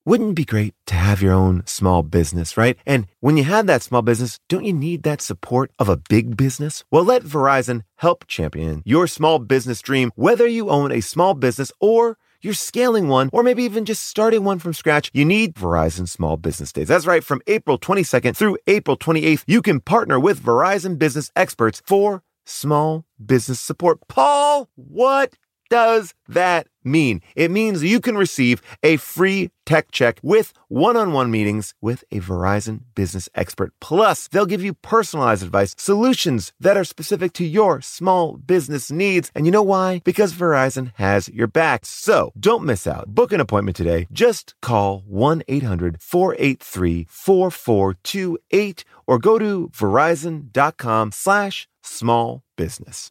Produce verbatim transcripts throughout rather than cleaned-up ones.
Wouldn't it be great to have your own small business, right? And when you have that small business, don't you need that support of a big business? Well, let Verizon help champion your small business dream, whether you own a small business or you're scaling one, or maybe even just starting one from scratch. You need Verizon Small Business Days. That's right. From April twenty-second through April twenty-eighth, you can partner with Verizon business experts for small business support. Paul, what does that mean? It means you can receive a free tech check with one-on-one meetings with a Verizon business expert. Plus, they'll give you personalized advice, solutions that are specific to your small business needs. And you know why? Because Verizon has your back. So don't miss out. Book an appointment today. Just call one eight hundred four eight three four four two eight or go to verizon.com slash small business.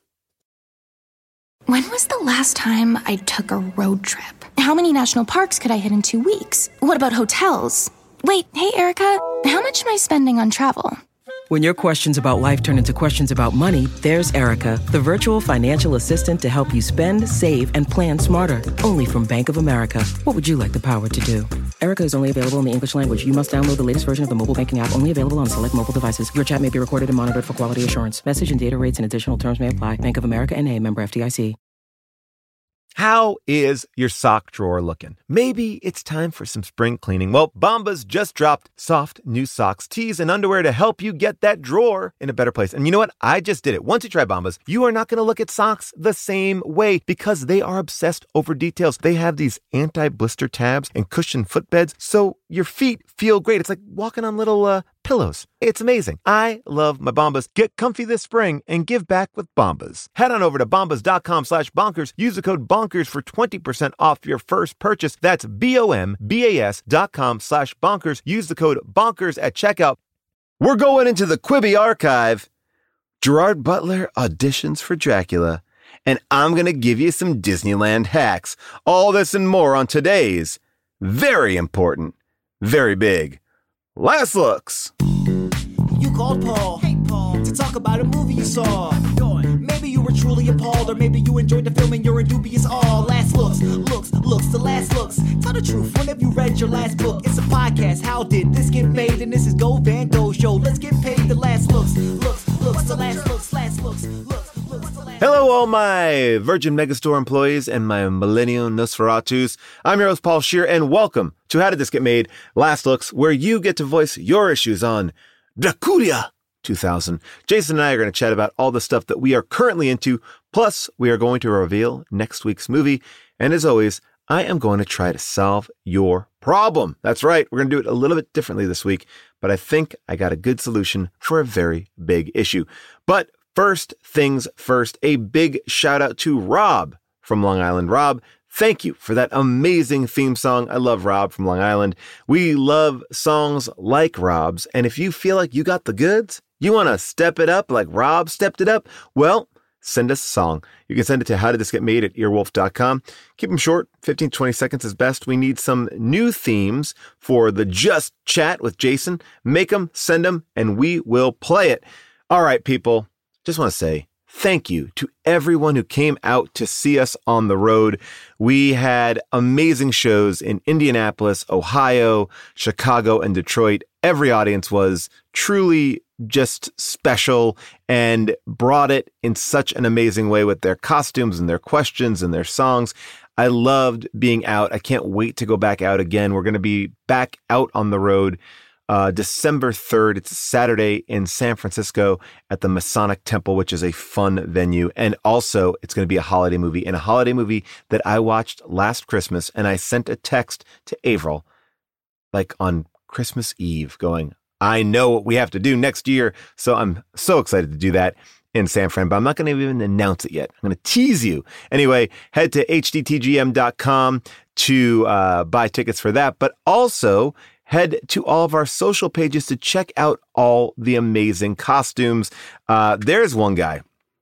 When was the last time I took a road trip? How many national parks could I hit in two weeks? What about hotels? Wait, hey, Erica, how much am I spending on travel? When your questions about life turn into questions about money, there's Erica, the virtual financial assistant to help you spend, save, and plan smarter. Only from Bank of America. What would you like the power to do? Erica is only available in the English language. You must download the latest version of the mobile banking app, only available on select mobile devices. Your chat may be recorded and monitored for quality assurance. Message and data rates and additional terms may apply. Bank of America N A, member F D I C. How is your sock drawer looking? Maybe it's time for some spring cleaning. Well, Bombas just dropped soft new socks, tees, and underwear to help you get that drawer in a better place. And you know what? I just did it. Once you try Bombas, you are not going to look at socks the same way because they are obsessed over details. They have these anti-blister tabs and cushioned footbeds, so your feet feel great. It's like walking on little uh, pillows. It's amazing. I love my Bombas. Get comfy this spring and give back with Bombas. Head on over to bombas.com slash bonkers. Use the code bonkers for twenty percent off your first purchase. That's B-O-M-B-A-S dot com slash bonkers. Use the code bonkers at checkout. We're going into the Quibi archive. Gerard Butler auditions for Dracula. And I'm going to give you some Disneyland hacks. All this and more on today's very important, very big Last Looks. You called Paul, hey Paul, to talk about a movie you saw. Maybe you were truly appalled, or maybe you enjoyed the film and you're in dubious awe. Last looks, looks, looks, the last looks. Tell the truth, when have you read your last book? It's a podcast, how did this get made? And this is Go Van Go Show. Let's get paid. The last looks, looks, looks, the last looks, last looks, looks, looks, the last. Hello, all my Virgin Megastore employees and my Millennial Nosferatus. I'm your host, Paul Scheer, and welcome to How Did This Get Made? Last Looks, where you get to voice your issues on Dracula two thousand. Jason and I are going to chat about all the stuff that we are currently into. Plus, we are going to reveal next week's movie. And as always, I am going to try to solve your problem. That's right. We're going to do it a little bit differently this week, but I think I got a good solution for a very big issue. But first things first, a big shout out to Rob from Long Island. Rob, thank you for that amazing theme song. I love Rob from Long Island. We love songs like Rob's. And if you feel like you got the goods, you want to step it up like Rob stepped it up, well, send us a song. You can send it to how did this get made at earwolf dot com. Keep them short, fifteen, twenty seconds is best. We need some new themes for the Just Chat with Jason. Make them, send them, and we will play it. All right, people, just want to say thank you to everyone who came out to see us on the road. We had amazing shows in Indianapolis, Ohio, Chicago, and Detroit. Every audience was truly just special and brought it in such an amazing way with their costumes and their questions and their songs. I loved being out. I can't wait to go back out again. We're going to be back out on the road uh, December third. It's a Saturday in San Francisco at the Masonic Temple, which is a fun venue. And also it's going to be a holiday movie, and a holiday movie that I watched last Christmas. And I sent a text to Avril like on Christmas Eve going, I know what we have to do next year. So I'm so excited to do that in San Fran, but I'm not going to even announce it yet. I'm going to tease you. Anyway, head to H D T G M dot com to uh, buy tickets for that, but also head to all of our social pages to check out all the amazing costumes. Uh, there's one guy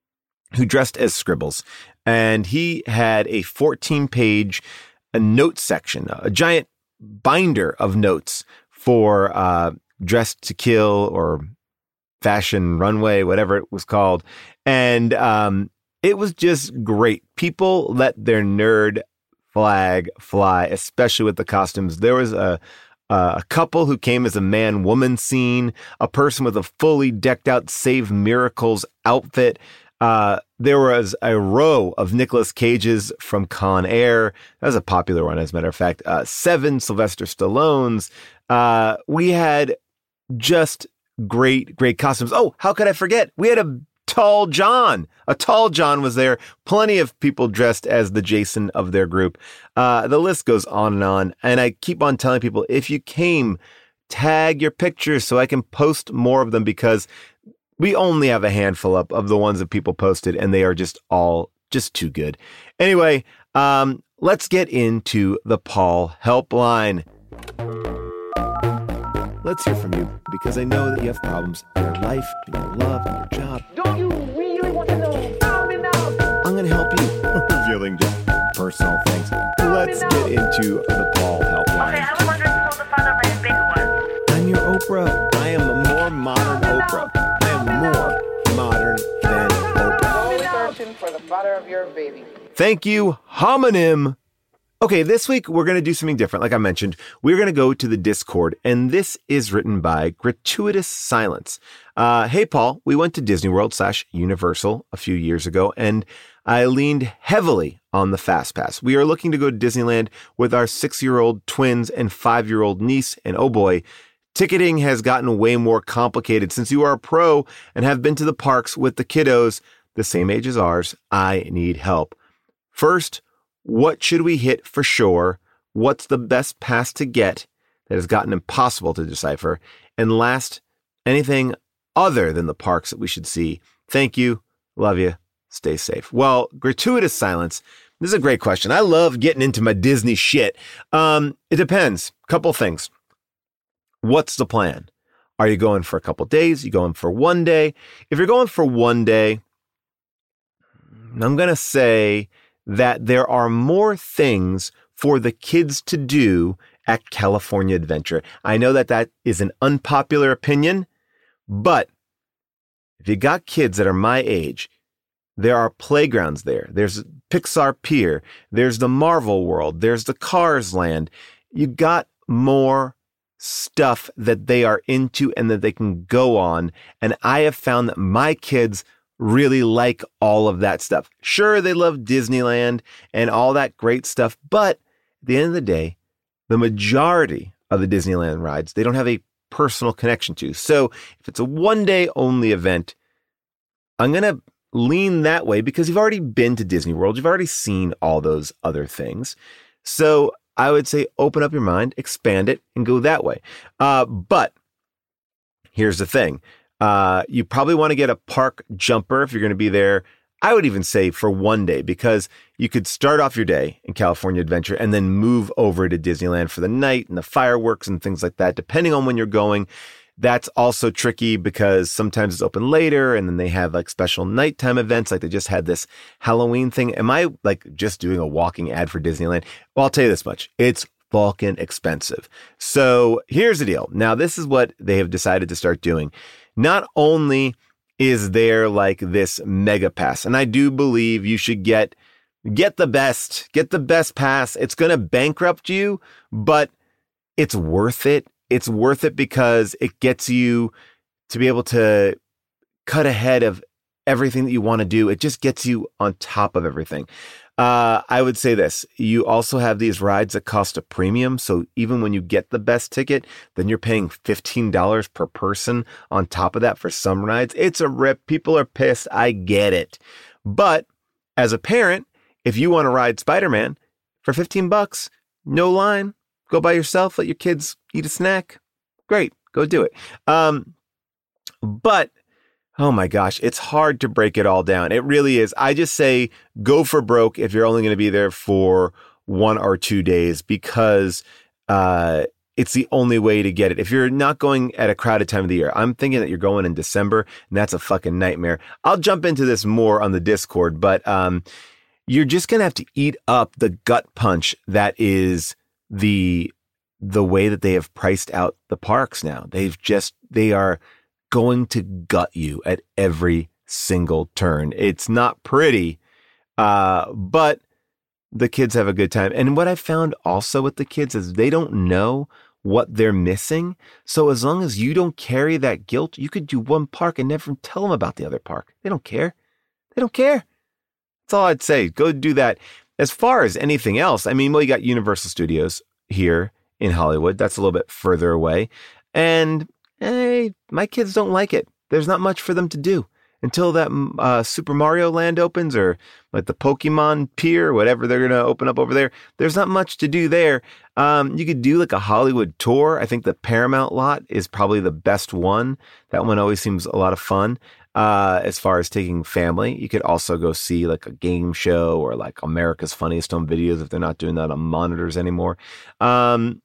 who dressed as Scribbles, and he had a fourteen page a note section, a giant binder of notes for uh, Dressed to Kill or Fashion Runway, whatever it was called. And um, it was just great. People let their nerd flag fly, especially with the costumes. There was a uh, a couple who came as a man-woman scene, a person with a fully decked-out Save Miracles outfit. Uh, there was a row of Nicolas Cages from Con Air. That was a popular one, as a matter of fact. Uh, seven Sylvester Stallones. Uh, we had just great, great costumes. Oh, how could I forget? We had a Tall John. A Tall John was there. Plenty of people dressed as the Jason of their group. Uh, the list goes on and on. And I keep on telling people, if you came, tag your pictures so I can post more of them, because we only have a handful up of the ones that people posted, and they are just all just too good. Anyway, um, let's get into the Paul Helpline. Let's hear from you, because I know that you have problems in your life, in your love, in your job. Don't you really want to know? Tell me now. I'm going to help you. Revealing just personal things. Let's get into the Paul Helpline. Okay, I was wondering who the father of my baby was. I'm your Oprah. I am a more modern Oprah. I am more modern than Oprah. Go searching for the father of your baby. Thank you, homonym. Okay, this week we're going to do something different. Like I mentioned, we're going to go to the Discord, and this is written by Gratuitous Silence. Uh, hey, Paul, we went to Disney World slash Universal a few years ago, and I leaned heavily on the Fast Pass. We are looking to go to Disneyland with our six-year-old twins and five-year-old niece, and oh boy, ticketing has gotten way more complicated. Since you are a pro and have been to the parks with the kiddos the same age as ours, I need help. First, what should we hit for sure? What's the best pass to get that has gotten impossible to decipher? And last, anything other than the parks that we should see? Thank you. Love you. Stay safe. Well, Gratuitous Silence. This is a great question. I love getting into my Disney shit. Um, it depends. Couple things. What's the plan? Are you going for a couple days? You going for one day? If you're going for one day, I'm going to say that there are more things for the kids to do at California Adventure. I know that that is an unpopular opinion, but if you got kids that are my age, there are playgrounds there. There's Pixar Pier. There's the Marvel World. There's the Cars Land. You got more stuff that they are into and that they can go on. And I have found that my kids really like all of that stuff. Sure, they love Disneyland and all that great stuff, but at the end of the day, the majority of the Disneyland rides, they don't have a personal connection to. So if it's a one-day only event, I'm going to lean that way because you've already been to Disney World. You've already seen all those other things. So I would say open up your mind, expand it, and go that way. Uh, but here's the thing. Uh, you probably want to get a park jumper if you're going to be there. I would even say for one day, because you could start off your day in California Adventure and then move over to Disneyland for the night and the fireworks and things like that, depending on when you're going. That's also tricky because sometimes it's open later and then they have like special nighttime events. Like they just had this Halloween thing. Am I like just doing a walking ad for Disneyland? Well, I'll tell you this much. It's fucking expensive. So here's the deal. Now, this is what they have decided to start doing. Not only is there like this mega pass, and I do believe you should get, get the best, get the best pass. It's going to bankrupt you, but it's worth it. It's worth it because it gets you to be able to cut ahead of everything that you want to do. It just gets you on top of everything. Uh, I would say this. You also have these rides that cost a premium. So even when you get the best ticket, then you're paying fifteen dollars per person on top of that for some rides. It's a rip. People are pissed. I get it. But as a parent, if you want to ride Spider-Man for fifteen bucks, no line, go by yourself, let your kids eat a snack. Great. Go do it. Um, but oh my gosh, it's hard to break it all down. It really is. I just say go for broke if you're only going to be there for one or two days because uh, it's the only way to get it. If you're not going at a crowded time of the year, I'm thinking that you're going in December, and that's a fucking nightmare. I'll jump into this more on the Discord, but um, you're just going to have to eat up the gut punch that is the the way that they have priced out the parks now. They've just, they are going to gut you at every single turn. It's not pretty, uh, but the kids have a good time. And what I found also with the kids is they don't know what they're missing. So as long as you don't carry that guilt, you could do one park and never tell them about the other park. They don't care. They don't care. That's all I'd say. Go do that. As far as anything else, I mean, well, you got Universal Studios here in Hollywood. That's a little bit further away. And hey, my kids don't like it. There's not much for them to do until that uh, Super Mario Land opens, or like the Pokemon Pier, whatever they're going to open up over there. There's not much to do there. Um, you could do like a Hollywood tour. I think the Paramount lot is probably the best one. That one always seems a lot of fun. Uh, as far as taking family, you could also go see like a game show or like America's Funniest Home Videos if they're not doing that on monitors anymore. Um,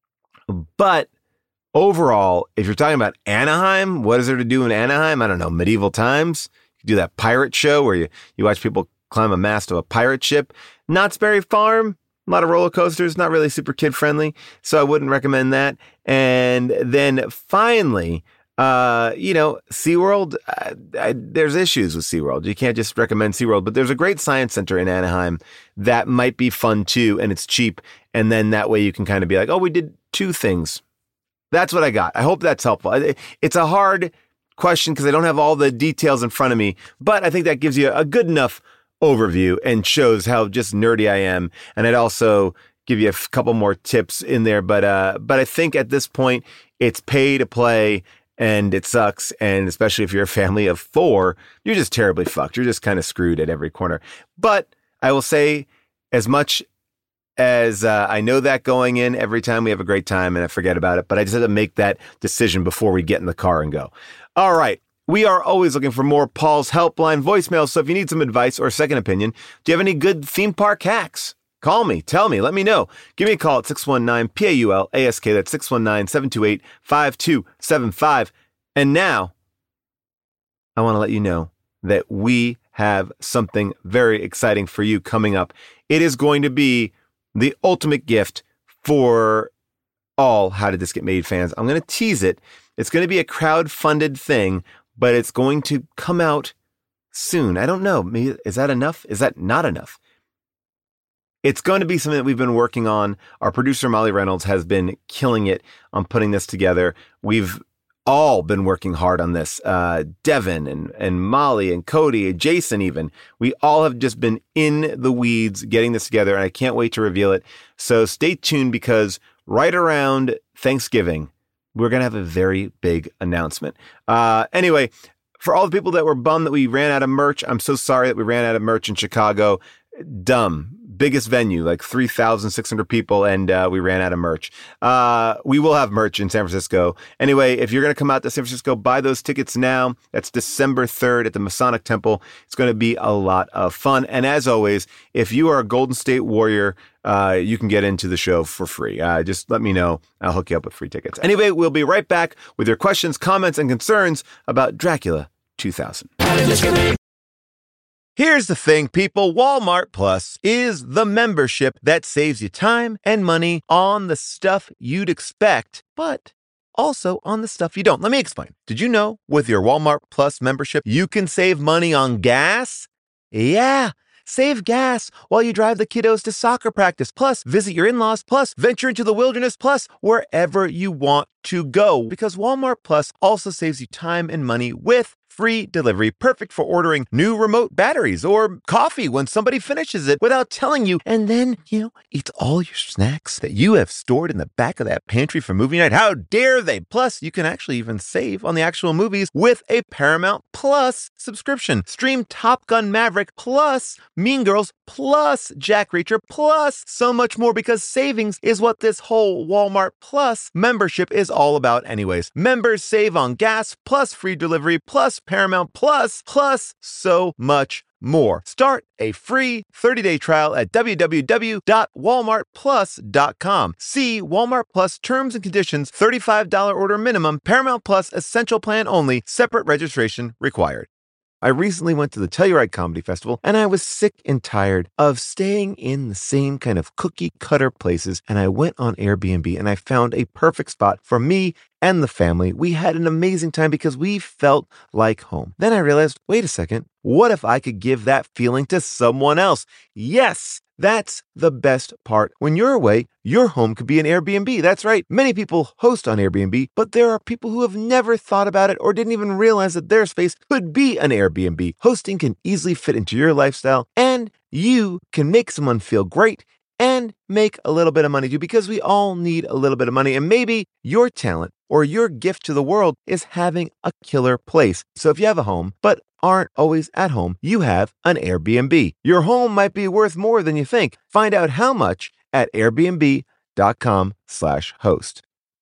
but overall, if you're talking about Anaheim, what is there to do in Anaheim? I don't know, medieval times. You could do that pirate show where you, you watch people climb a mast of a pirate ship. Knott's Berry Farm, a lot of roller coasters, not really super kid friendly. So I wouldn't recommend that. And then finally, Uh, you know, SeaWorld, uh, I, there's issues with SeaWorld. You can't just recommend SeaWorld, but there's a great science center in Anaheim that might be fun too, and it's cheap. And then that way you can kind of be like, oh, we did two things. That's what I got. I hope that's helpful. It's a hard question because I don't have all the details in front of me, but I think that gives you a good enough overview and shows how just nerdy I am. And I'd also give you a couple more tips in there, but, uh, but I think at this point it's pay to play. And it sucks. And especially if you're a family of four, you're just terribly fucked. You're just kind of screwed at every corner. But I will say, as much as uh, I know that going in, every time we have a great time and I forget about it, but I just had to make that decision before we get in the car and go. All right. We are always looking for more Paul's Helpline voicemails. So if you need some advice or a second opinion, do you have any good theme park hacks? Call me, tell me, let me know. Give me a call at six one nine, P A U L A S K. That's six one nine, seven two eight, five two seven five. And now, I want to let you know that we have something very exciting for you coming up. It is going to be the ultimate gift for all How Did This Get Made fans. I'm going to tease it. It's going to be a crowd-funded thing, but it's going to come out soon. I don't know. Maybe, is that enough? Is that not enough? It's going to be something that we've been working on. Our producer, Molly Reynolds, has been killing it on putting this together. We've all been working hard on this. Uh, Devin and, and Molly and Cody and Jason even. We all have just been in the weeds getting this together, and I can't wait to reveal it. So stay tuned because right around Thanksgiving, we're going to have a very big announcement. Uh, anyway, for all the people that were bummed that we ran out of merch, I'm so sorry that we ran out of merch in Chicago. Dumb. Biggest venue, like three thousand six hundred people, and uh, we ran out of merch. Uh, we will have merch in San Francisco. Anyway, if you're going to come out to San Francisco, buy those tickets now. That's December third at the Masonic Temple. It's going to be a lot of fun. And as always, if you are a Golden State Warrior, uh, you can get into the show for free. Uh, just let me know. I'll hook you up with free tickets. Anyway, we'll be right back with your questions, comments, and concerns about Dracula two thousand. Here's the thing, people. Walmart Plus is the membership that saves you time and money on the stuff you'd expect, but also on the stuff you don't. Let me explain. Did you know with your Walmart Plus membership, you can save money on gas? Yeah. Save gas while you drive the kiddos to soccer practice, plus visit your in-laws, plus venture into the wilderness, plus wherever you want to go. Because Walmart Plus also saves you time and money with free delivery, perfect for ordering new remote batteries or coffee when somebody finishes it without telling you. And then, you know, eat all your snacks that you have stored in the back of that pantry for movie night. How dare they? Plus, you can actually even save on the actual movies with a Paramount Plus subscription. Stream Top Gun Maverick plus Mean Girls plus Jack Reacher plus so much more, because savings is what this whole Walmart Plus membership is all about anyways. Members save on gas plus free delivery plus Paramount Plus, plus so much more. Start a free thirty-day trial at w w w dot walmart plus dot com. See Walmart Plus terms and conditions, thirty-five dollars order minimum, Paramount Plus essential plan only, separate registration required. I recently went to the Telluride Comedy Festival, and I was sick and tired of staying in the same kind of cookie cutter places, and I went on Airbnb and I found a perfect spot for me and the family. We had an amazing time because we felt like home. Then I realized, wait a second, what if I could give that feeling to someone else? Yes! That's the best part. When you're away, your home could be an Airbnb. That's right. Many people host on Airbnb, but there are people who have never thought about it or didn't even realize that their space could be an Airbnb. Hosting can easily fit into your lifestyle, and you can make someone feel great and make a little bit of money too, because we all need a little bit of money. And maybe your talent or your gift to the world is having a killer place. So if you have a home, but aren't always at home, you have an Airbnb. Your home might be worth more than you think. Find out how much at airbnb.com slash host.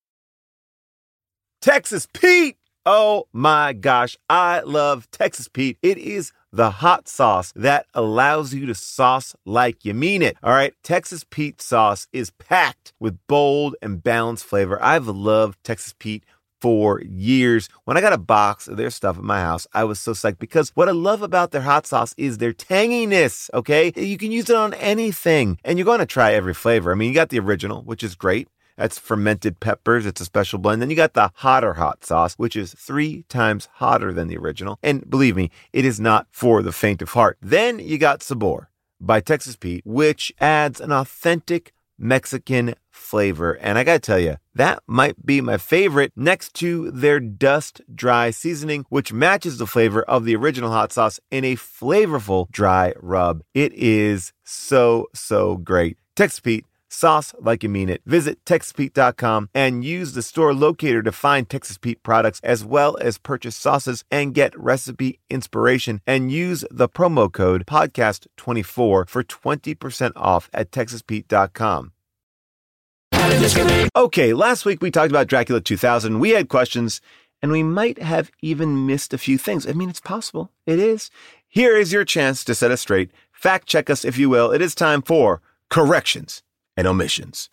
Texas Pete! Oh my gosh, I love Texas Pete. It is the hot sauce that allows you to sauce like you mean it. All right, Texas Pete sauce is packed with bold and balanced flavor. I've loved Texas Pete for years. When I got a box of their stuff at my house, I was so psyched because what I love about their hot sauce is their tanginess, okay? You can use it on anything, and you're going to try every flavor. I mean, you got the original, which is great. That's fermented peppers. It's a special blend. Then you got the hotter hot sauce, which is three times hotter than the original. And believe me, it is not for the faint of heart. Then you got Sabor by Texas Pete, which adds an authentic Mexican flavor. And I got to tell you, that might be my favorite next to their dust dry seasoning, which matches the flavor of the original hot sauce in a flavorful dry rub. It is so, so great. Texas Pete. Sauce like you mean it. Visit Texas Pete dot com and use the store locator to find Texas Pete products as well as purchase sauces and get recipe inspiration, and use the promo code podcast twenty-four for twenty percent off at Texas Pete dot com. Okay, last week we talked about Dracula two thousand. We had questions and we might have even missed a few things. I mean, it's possible. It is. Here is your chance to set us straight. Fact check us, if you will. It is time for corrections and omissions.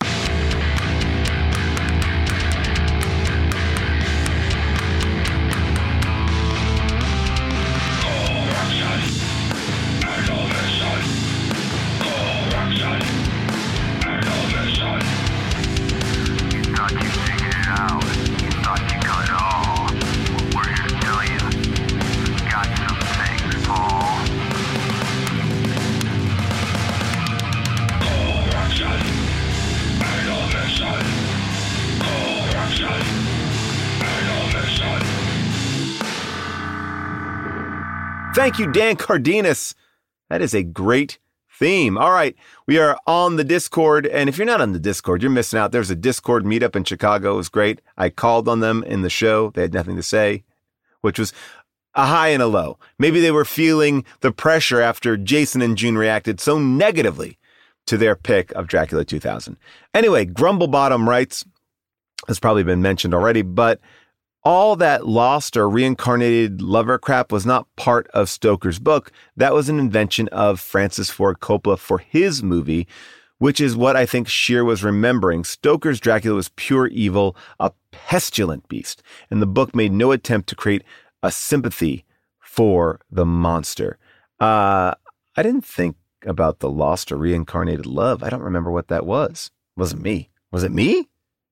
Thank you, Dan Cardenas. That is a great theme. All right, we are on the Discord, and if you're not on the Discord, you're missing out. There's a Discord meetup in Chicago. It was great. I called on them in the show. They had nothing to say, which was a high and a low. Maybe they were feeling the pressure after Jason and June reacted so negatively to their pick of Dracula two thousand. Anyway, Grumblebottom writes, has probably been mentioned already, but all that lost or reincarnated lover crap was not part of Stoker's book. That was an invention of Francis Ford Coppola for his movie, which is what I think Scheer was remembering. Stoker's Dracula was pure evil, a pestilent beast, and the book made no attempt to create a sympathy for the monster. Uh, I didn't think about the lost or reincarnated love. I don't remember what that was. Wasn't me. Was it me?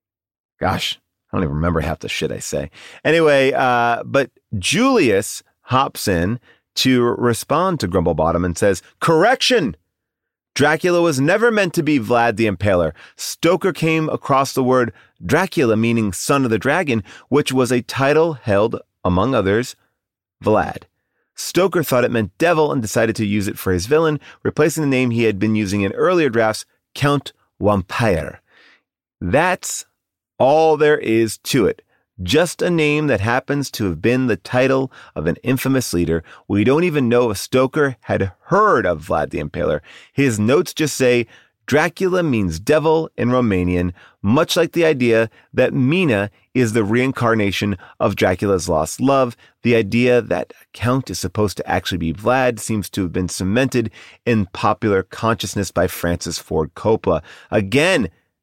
Gosh. I don't even remember half the shit I say. Anyway, uh, but Julius hops in to respond to Grumblebottom and says, correction! Dracula was never meant to be Vlad the Impaler. Stoker came across the word Dracula, meaning son of the dragon, which was a title held, among others, Vlad. Stoker thought it meant devil and decided to use it for his villain, replacing the name he had been using in earlier drafts, Count Wampire. That's all there is to it. Just a name that happens to have been the title of an infamous leader. We don't even know if Stoker had heard of Vlad the Impaler. His notes just say, Dracula means devil in Romanian, much like the idea that Mina is the reincarnation of Dracula's lost love. The idea that Count is supposed to actually be Vlad seems to have been cemented in popular consciousness by Francis Ford Coppola. Again,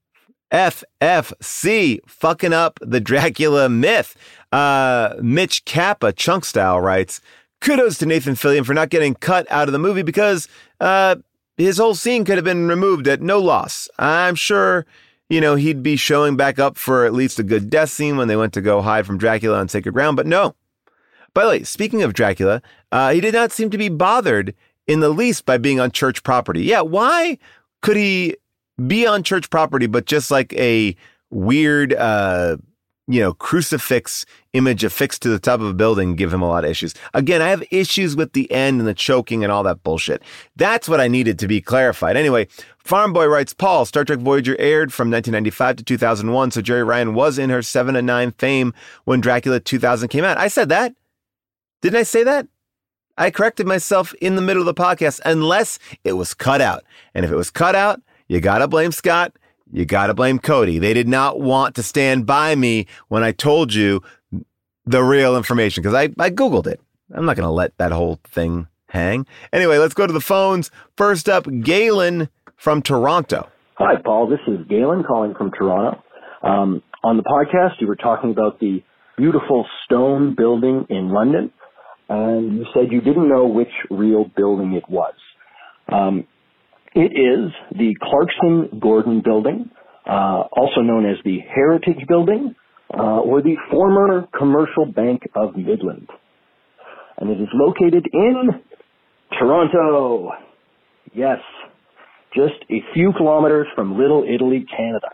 F F C, fucking up the Dracula myth. Uh, Mitch Kappa, Chunk Style, writes, kudos to Nathan Fillion for not getting cut out of the movie because uh, his whole scene could have been removed at no loss. I'm sure you know, he'd be showing back up for at least a good death scene when they went to go hide from Dracula on sacred ground, but no. By the way, speaking of Dracula, uh, he did not seem to be bothered in the least by being on church property. Yeah, why could he be on church property, but just like a weird, uh, you know, crucifix image affixed to the top of a building give him a lot of issues? Again, I have issues with the end and the choking and all that bullshit. That's what I needed to be clarified. Anyway, Farm Boy writes, Paul, Star Trek Voyager aired from nineteen ninety-five to two thousand one, so Jeri Ryan was in her seven to nine fame when Dracula two thousand came out. I said that. Didn't I say that? I corrected myself in the middle of the podcast, unless it was cut out. And if it was cut out, you gotta blame Scott. You gotta blame Cody. They did not want to stand by me when I told you the real information, because I, I Googled it. I'm not gonna let that whole thing hang. Anyway, let's go to the phones. First up, Galen from Toronto. Hi, Paul. This is Galen calling from Toronto. Um, on the podcast, you were talking about the beautiful stone building in London, and you said you didn't know which real building it was. Um, it is the Clarkson Gordon Building, uh, also known as the Heritage Building, uh, or the former Commercial Bank of Midland. And it is located in Toronto. Yes, just a few kilometers from Little Italy, Canada.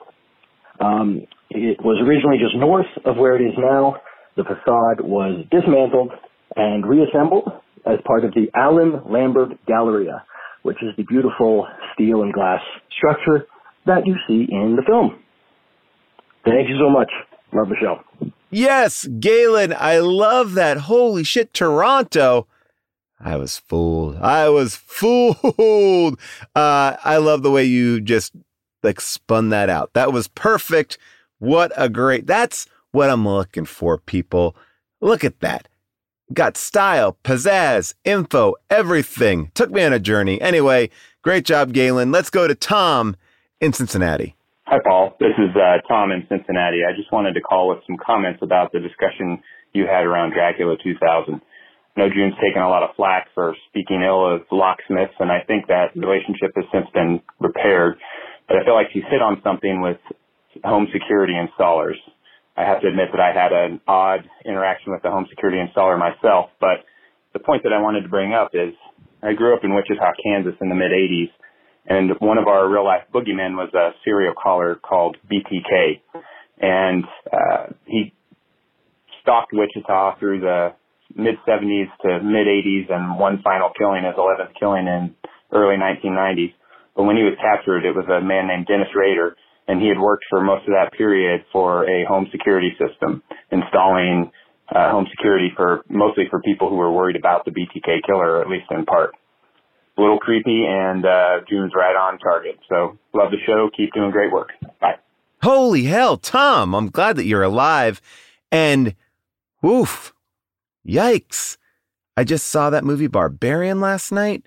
Um, it was originally just north of where it is now. The facade was dismantled and reassembled as part of the Alan Lambert Galleria, which is the beautiful steel and glass structure that you see in the film. Thank you so much. Love the show. Yes, Galen, I love that. Holy shit, Toronto. I was fooled. I was fooled. Uh, I love the way you just like spun that out. That was perfect. What a great, that's what I'm looking for, people. Look at that. Got style, pizzazz, info, everything. Took me on a journey. Anyway, great job, Galen. Let's go to Tom in Cincinnati. Hi, Paul. This is uh, Tom in Cincinnati. I just wanted to call with some comments about the discussion you had around Dracula two thousand. I know June's taken a lot of flack for speaking ill of locksmiths, and I think that relationship has since been repaired. But I feel like she's hit on something with home security installers. I have to admit that I had an odd interaction with the home security installer myself, but the point that I wanted to bring up is I grew up in Wichita, Kansas in the mid-eighties, and one of our real-life boogeymen was a serial caller called B T K, and uh, he stalked Wichita through the mid-seventies to mid-eighties, and one final killing, his eleventh killing in early nineteen nineties. But when he was captured, it was a man named Dennis Rader, and he had worked for most of that period for a home security system, installing uh, home security for mostly for people who were worried about the B T K killer, or at least in part. A little creepy, and uh, June's right on target. So love the show. Keep doing great work. Bye. Holy hell, Tom, I'm glad that you're alive. And woof, yikes. I just saw that movie Barbarian last night,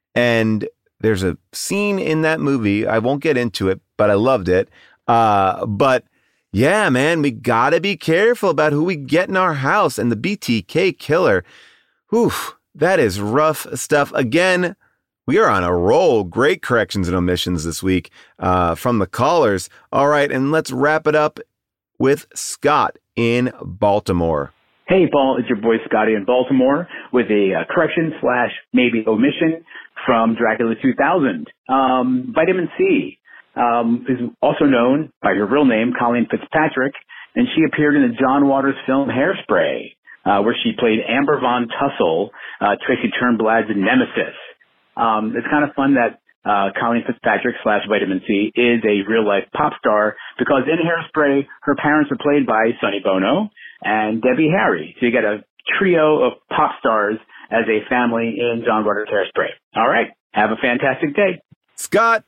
and there's a scene in that movie. I won't get into it, but I loved it. Uh, but yeah, man, we gotta be careful about who we get in our house. And the B T K killer, whew, that is rough stuff. Again, we are on a roll. Great corrections and omissions this week uh, from the callers. All right, and let's wrap it up with Scott in Baltimore. Hey, Paul, it's your boy Scotty in Baltimore with a uh, correction slash maybe omission from Dracula two thousand. Um, vitamin C um, is also known by her real name, Colleen Fitzpatrick, and she appeared in the John Waters film Hairspray, uh, where she played Amber Von Tussle, uh, Tracy Turnblad's nemesis. Um, it's kind of fun that uh, Colleen Fitzpatrick slash Vitamin C is a real-life pop star, because in Hairspray, her parents are played by Sonny Bono and Debbie Harry. So you get a trio of pop stars as a family in John Waters' Hairspray. All right. Have a fantastic day. Scott,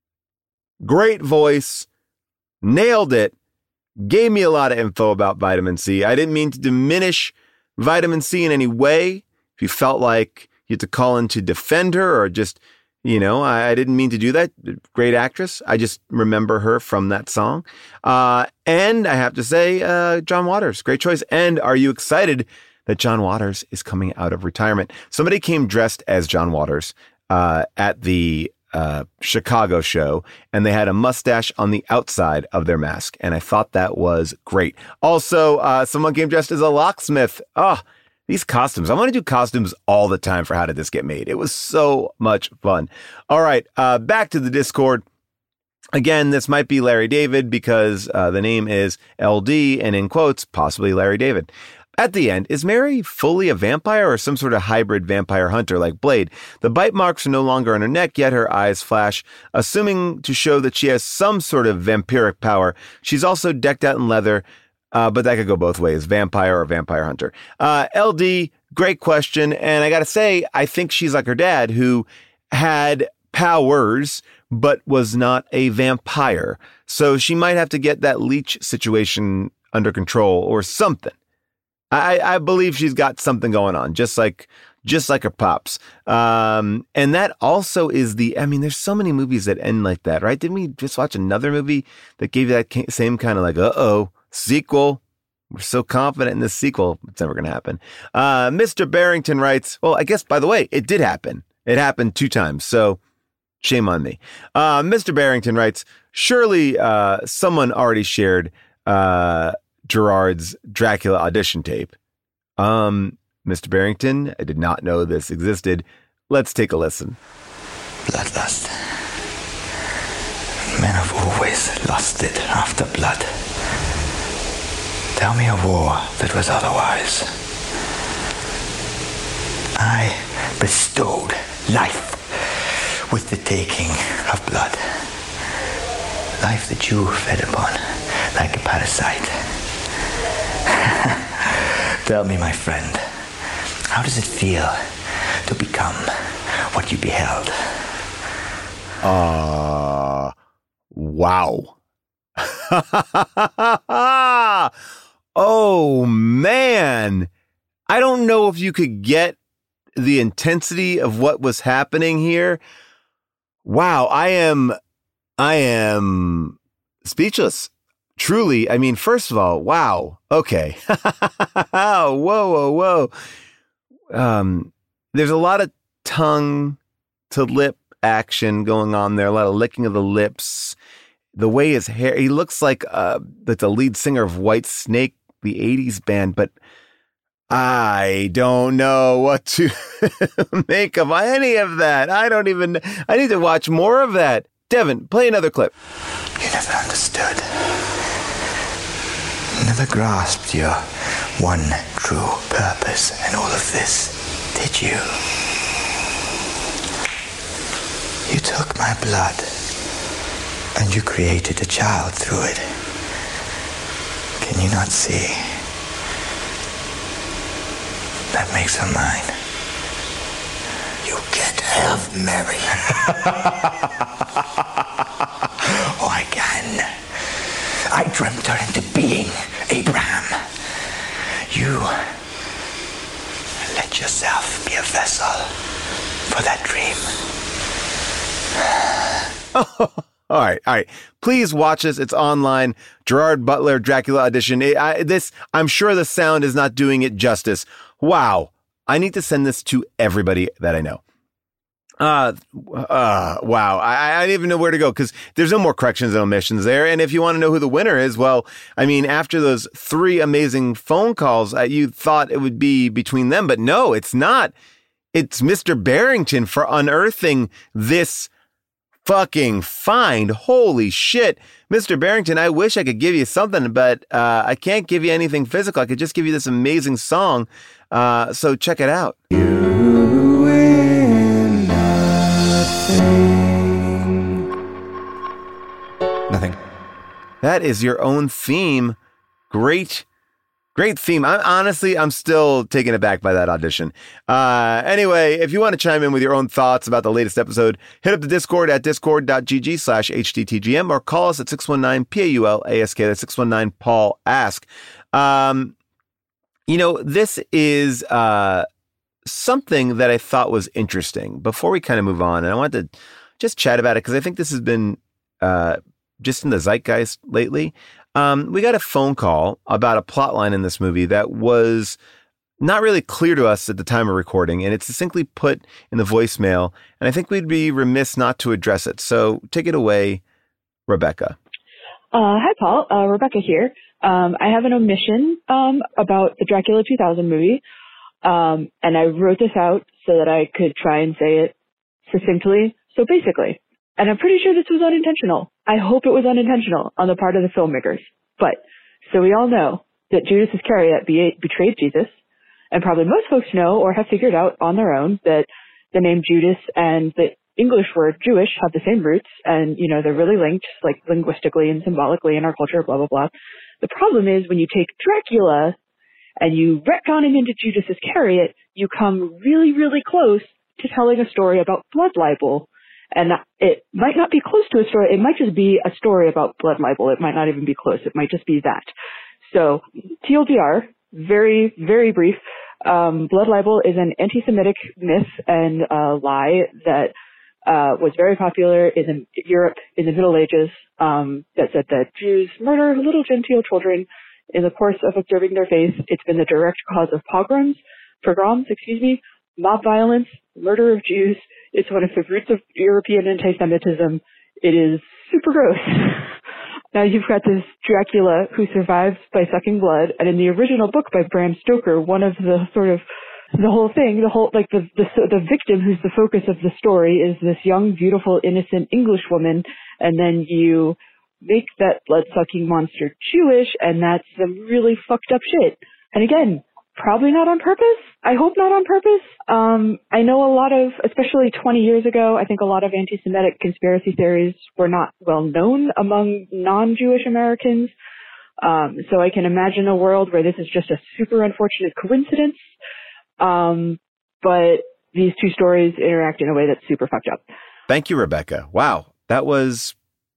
great voice. Nailed it. Gave me a lot of info about vitamin C. I didn't mean to diminish vitamin C in any way. If you felt like you had to call in to defend her, or just, you know, I, I didn't mean to do that. Great actress. I just remember her from that song. Uh, and I have to say, uh, John Waters, great choice. And are you excited that John Waters is coming out of retirement? Somebody came dressed as John Waters uh, at the uh, Chicago show, and they had a mustache on the outside of their mask, and I thought that was great. Also, uh, someone came dressed as a locksmith. Oh, these costumes. I want to do costumes all the time for How Did This Get Made? It was so much fun. All right, uh, back to the Discord. Again, this might be Larry David because uh, the name is L D, and in quotes, possibly Larry David. At the end, is Mary fully a vampire or some sort of hybrid vampire hunter like Blade? The bite marks are no longer on her neck, yet her eyes flash, assuming to show that she has some sort of vampiric power. She's also decked out in leather, uh, but that could go both ways, vampire or vampire hunter. Uh, L D, great question, and I gotta say, I think she's like her dad, who had powers, but was not a vampire. So she might have to get that leech situation under control or something. I, I believe she's got something going on, just like just like her pops. Um, and that also is the, I mean, there's so many movies that end like that, right? Didn't we just watch another movie that gave you that same kind of like, uh-oh, sequel? We're so confident in this sequel. It's never going to happen. Uh, Mister Barrington writes, well, I guess, by the way, it did happen. It happened two times, so shame on me. Uh, Mister Barrington writes, surely uh, someone already shared uh Gerard's Dracula audition tape. Um, Mister Barrington, I did not know this existed. Let's take a listen. Bloodlust. Men have always lusted after blood. Tell me a war that was otherwise. I bestowed life with the taking of blood. Life that you fed upon like a parasite. Tell me, my friend, how does it feel to become what you beheld? Uh, wow. Oh, man. I don't know if you could get the intensity of what was happening here. Wow, I am, I am speechless. Truly, I mean, first of all, wow. Okay. whoa, whoa, whoa. Um, there's a lot of tongue to lip action going on there, a lot of licking of the lips. The way his hair, he looks like uh, the lead singer of White Snake, the eighties band, but I don't know what to make of any of that. I don't even, I need to watch more of that. Devin, play another clip. You never understood. Never grasped your one true purpose in all of this, did you? You took my blood, and you created a child through it. Can you not see? That makes her mine. You can't have Mary. Oh, I can. I dreamt her into being, Abraham. You let yourself be a vessel for that dream. Oh, all right, all right. Please watch this. It's online. Gerard Butler, Dracula audition. It, I, this, I'm sure the sound is not doing it justice. Wow. I need to send this to everybody that I know. Uh, uh, wow. I, I don't even know where to go because there's no more corrections and omissions there. And if you want to know who the winner is, well, I mean, after those three amazing phone calls, uh, you thought it would be between them, but no, it's not. It's Mister Barrington for unearthing this fucking find. Holy shit. Mister Barrington, I wish I could give you something, but uh, I can't give you anything physical. I could just give you this amazing song. Uh, so check it out. You win nothing. Nothing. That is your own theme. Great. Great theme. I, honestly, I'm still taken aback by that audition. Uh, anyway, if you want to chime in with your own thoughts about the latest episode, hit up the Discord at discord.gg slash hdtgm or call us at six one nine P A U L A S K. That's six one nine Paul Ask. Um, you know, this is uh, something that I thought was interesting before we kind of move on. And I wanted to just chat about it because I think this has been uh, just in the zeitgeist lately. Um, we got a phone call about a plot line in this movie that was not really clear to us at the time of recording, and it's succinctly put in the voicemail, and I think we'd be remiss not to address it. So take it away, Rebecca. Uh, hi, Paul. Uh, Rebecca here. Um, I have an omission um, about the Dracula two thousand movie, um, and I wrote this out so that I could try and say it succinctly. So basically, and I'm pretty sure this was unintentional. I hope it was unintentional on the part of the filmmakers. But, so we all know that Judas Iscariot be- betrayed Jesus, and probably most folks know or have figured out on their own that the name Judas and the English word Jewish have the same roots, and, you know, they're really linked, like, linguistically and symbolically in our culture, blah, blah, blah. The problem is when you take Dracula and you retcon him into Judas Iscariot, you come really, really close to telling a story about blood libel. And it might not be close to a story. It might just be a story about blood libel. It might not even be close. It might just be that. So, T L D R, very, very brief. Um, blood libel is an anti-Semitic myth and uh, lie that uh, was very popular in Europe in the Middle Ages, um, that said that Jews murder little genteel children in the course of observing their faith. It's been the direct cause of pogroms, pogroms, excuse me, mob violence, murder of Jews. It's one of the roots of European anti-Semitism. It is super gross. Now you've got this Dracula who survives by sucking blood, and in the original book by Bram Stoker, one of the sort of the whole thing, the whole like the the the victim who's the focus of the story is this young, beautiful, innocent English woman, and then you make that blood-sucking monster Jewish, and that's some really fucked up shit. And again, probably not on purpose. I hope not on purpose. Um, I know a lot of, especially twenty years ago, I think a lot of anti-Semitic conspiracy theories were not well known among non-Jewish Americans. Um, so I can imagine a world where this is just a super unfortunate coincidence. Um, but these two stories interact in a way that's super fucked up. Thank you, Rebecca. Wow. That was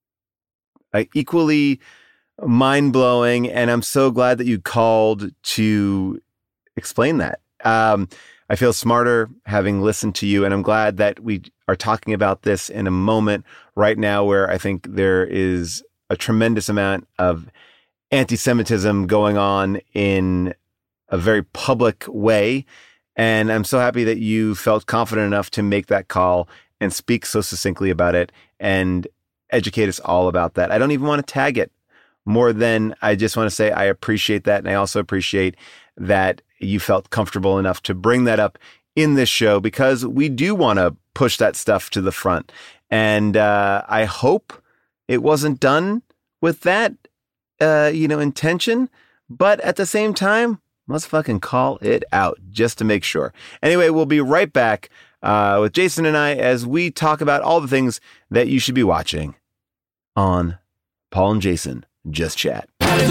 uh, equally mind-blowing, and I'm so glad that you called to explain that. Um, I feel smarter having listened to you, and I'm glad that we are talking about this in a moment right now where I think there is a tremendous amount of anti-Semitism going on in a very public way. And I'm so happy that you felt confident enough to make that call and speak so succinctly about it and educate us all about that. I don't even want to tag it more than I just want to say I appreciate that. And I also appreciate that you felt comfortable enough to bring that up in this show, because we do want to push that stuff to the front. And uh, I hope it wasn't done with that, uh, you know, intention. But at the same time, let's fucking call it out just to make sure. Anyway, we'll be right back uh, with Jason and I as we talk about all the things that you should be watching on Paul and Jason Just Chat.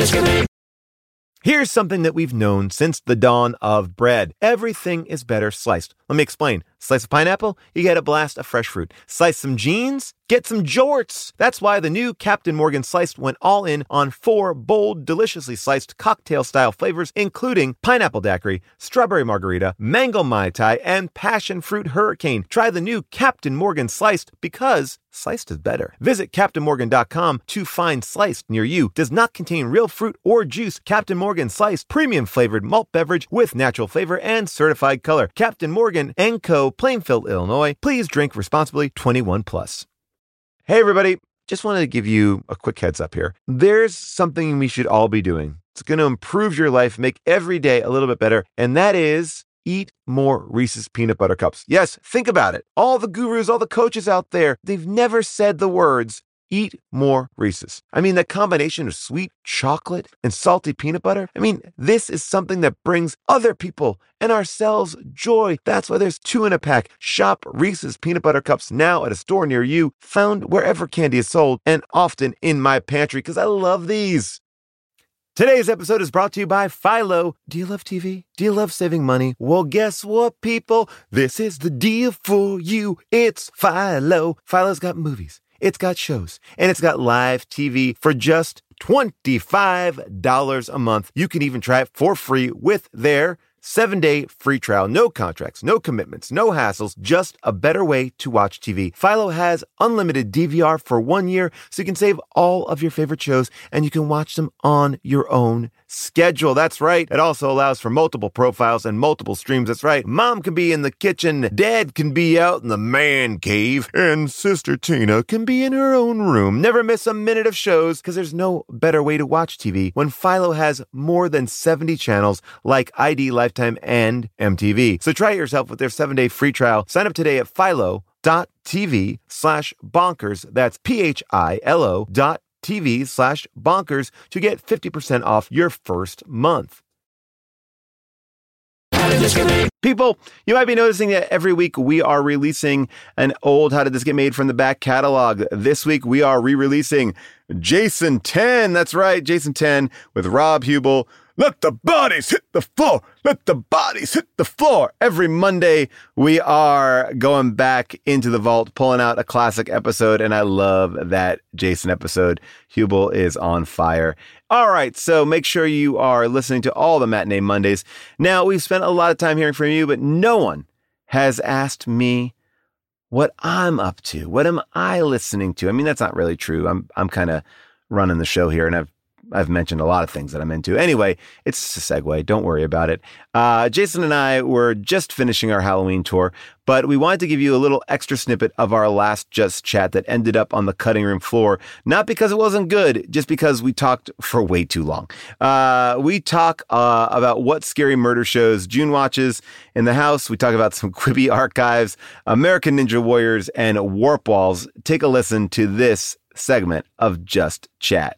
Here's something that we've known since the dawn of bread. Everything is better sliced. Let me explain. Slice a pineapple, you get a blast of fresh fruit. Slice some jeans, get some jorts. That's why the new Captain Morgan Sliced went all in on four bold, deliciously sliced cocktail-style flavors, including pineapple daiquiri, strawberry margarita, mango mai tai, and passion fruit hurricane. Try the new Captain Morgan Sliced, because sliced is better. Visit captain morgan dot com to find Sliced near you. Does not contain real fruit or juice. Captain Morgan Sliced, premium flavored malt beverage with natural flavor and certified color. Captain Morgan and Co., Plainfield, Illinois. Please drink responsibly. twenty-one plus. Hey, everybody. Just wanted to give you a quick heads up here. There's something we should all be doing. It's going to improve your life, make every day a little bit better, and that is eat more Reese's Peanut Butter Cups. Yes, think about it. All the gurus, all the coaches out there, they've never said the words, eat more Reese's. I mean, that combination of sweet chocolate and salty peanut butter, I mean, this is something that brings other people and ourselves joy. That's why there's two in a pack. Shop Reese's Peanut Butter Cups now at a store near you, found wherever candy is sold, and often in my pantry, because I love these. Today's episode is brought to you by Philo. Do you love T V? Do you love saving money? Well, guess what, people? This is the deal for you. It's Philo. Philo's got movies, it's got shows, and it's got live T V for just twenty-five dollars a month. You can even try it for free with their Seven-day free trial, no contracts, no commitments, no hassles, just a better way to watch T V. Philo has unlimited D V R for one year, so you can save all of your favorite shows and you can watch them on your own schedule. That's right. It also allows for multiple profiles and multiple streams. That's right. Mom can be in the kitchen, Dad can be out in the man cave, and Sister Tina can be in her own room. Never miss a minute of shows, because there's no better way to watch T V when Philo has more than seventy channels like I D, Lifetime, and M T V. So try it yourself with their seven-day free trial. Sign up today at philo.tv slash bonkers. That's P-H-I-L-O dot TV slash bonkers to get fifty percent off your first month. People, you might be noticing that every week we are releasing an old How Did This Get Made from the back catalog. This week we are re-releasing Jason ten. That's right, Jason ten with Rob Hubel. Let the bodies hit the floor. Let the bodies hit the floor. Every Monday, we are going back into the vault, pulling out a classic episode, and I love that Jason episode. Hubel is on fire. All right, so make sure you are listening to all the Matinee Mondays. Now, we've spent a lot of time hearing from you, but no one has asked me what I'm up to. What am I listening to? I mean, that's not really true. I'm I'm kind of running the show here, and I've I've mentioned a lot of things that I'm into. Anyway, it's just a segue. Don't worry about it. Uh, Jason and I were just finishing our Halloween tour, but we wanted to give you a little extra snippet of our last Just Chat that ended up on the cutting room floor. Not because it wasn't good, just because we talked for way too long. Uh, we talk uh, about what scary murder shows June watches in the house. We talk about some Quibi archives, American Ninja Warriors, and Warp Walls. Take a listen to this segment of Just Chat.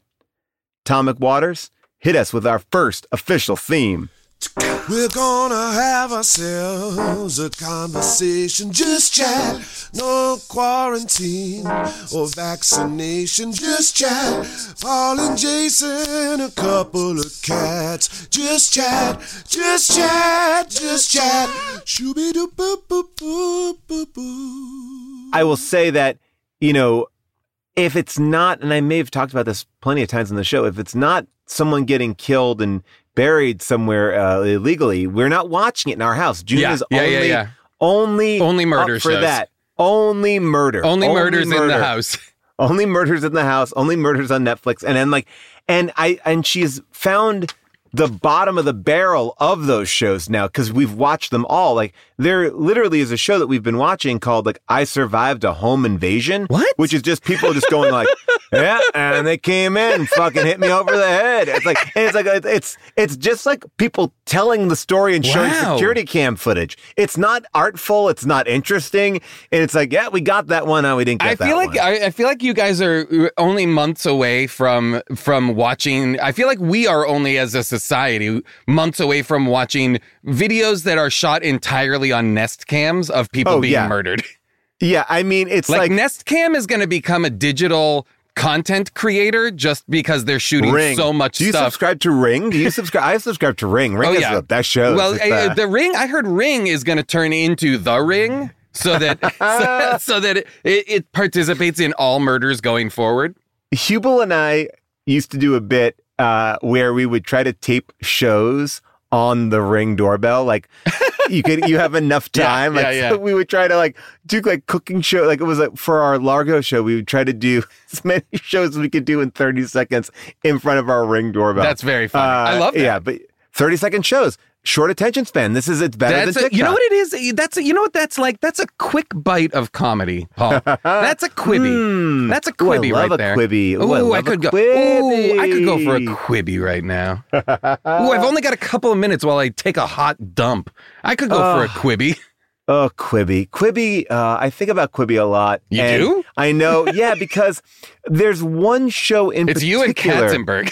Tom McWaters, hit us with our first official theme. We're gonna have ourselves a conversation, just chat. No quarantine or vaccination, just chat. Paul and Jason, a couple of cats, just chat, just chat, just chat. Shooby-doo boop boop boop boop boop. I will say that, you know, if it's not, and I may have talked about this plenty of times on the show, if it's not someone getting killed and buried somewhere uh, illegally, we're not watching it in our house. June yeah, is yeah, only, yeah, yeah. only, only murder up for shows. that. Only murder. Only, only murders murder. in the house. Only murders in the house. Only murders on Netflix. And then like, and I, and she's found the bottom of the barrel of those shows now, because we've watched them all. Like, there literally is a show that we've been watching called like I Survived a Home Invasion. What? Which is just people just going like, yeah, and they came in, fucking hit me over the head. It's like, it's like, it's, it's just like people telling the story and showing Wow. security cam footage. It's not artful. It's not interesting. And it's like, yeah, we got that one. Now we didn't get I that feel one. like I, I feel like you guys are only months away from from watching. I feel like we are only as a society months away from watching videos that are shot entirely on Nest cams of people Oh, being yeah. murdered. Yeah, I mean, it's like, like, Nest Cam is going to become a digital content creator just because they're shooting Ring. so much Do you stuff. subscribe to Ring? Do you subscribe? I subscribe to Ring. Ring Oh, is yeah. the best show. Well, It's, uh, uh, the Ring, I heard Ring is going to turn into The Ring so that so, so that it, it participates in all murders going forward. Hubel and I used to do a bit uh, where we would try to tape shows on the Ring doorbell. Like, you could, you have enough time. Yeah, like, yeah, so yeah. we would try to like do like cooking show. Like, it was like for our Largo show, we would try to do as many shows as we could do in thirty seconds in front of our Ring doorbell. That's very funny. I love that. Yeah, but thirty second shows, short attention span. This is, it's better That's than a, TikTok. you know what it is? That's a, you know what that's like? That's a quick bite of comedy, Paul. That's a Quibi. Mm. That's a Ooh, I Quibi love right a there. Quibi. Ooh, I Ooh, I love a could go. Quibi. Ooh, I could go for a Quibi right now. Ooh, I've only got a couple of minutes while I take a hot dump. I could go Oh. for a Quibi. Oh, Quibi. Quibi, uh, I think about Quibi a lot. You and do? I know, yeah, because there's one show in It's particular. you and Katzenberg.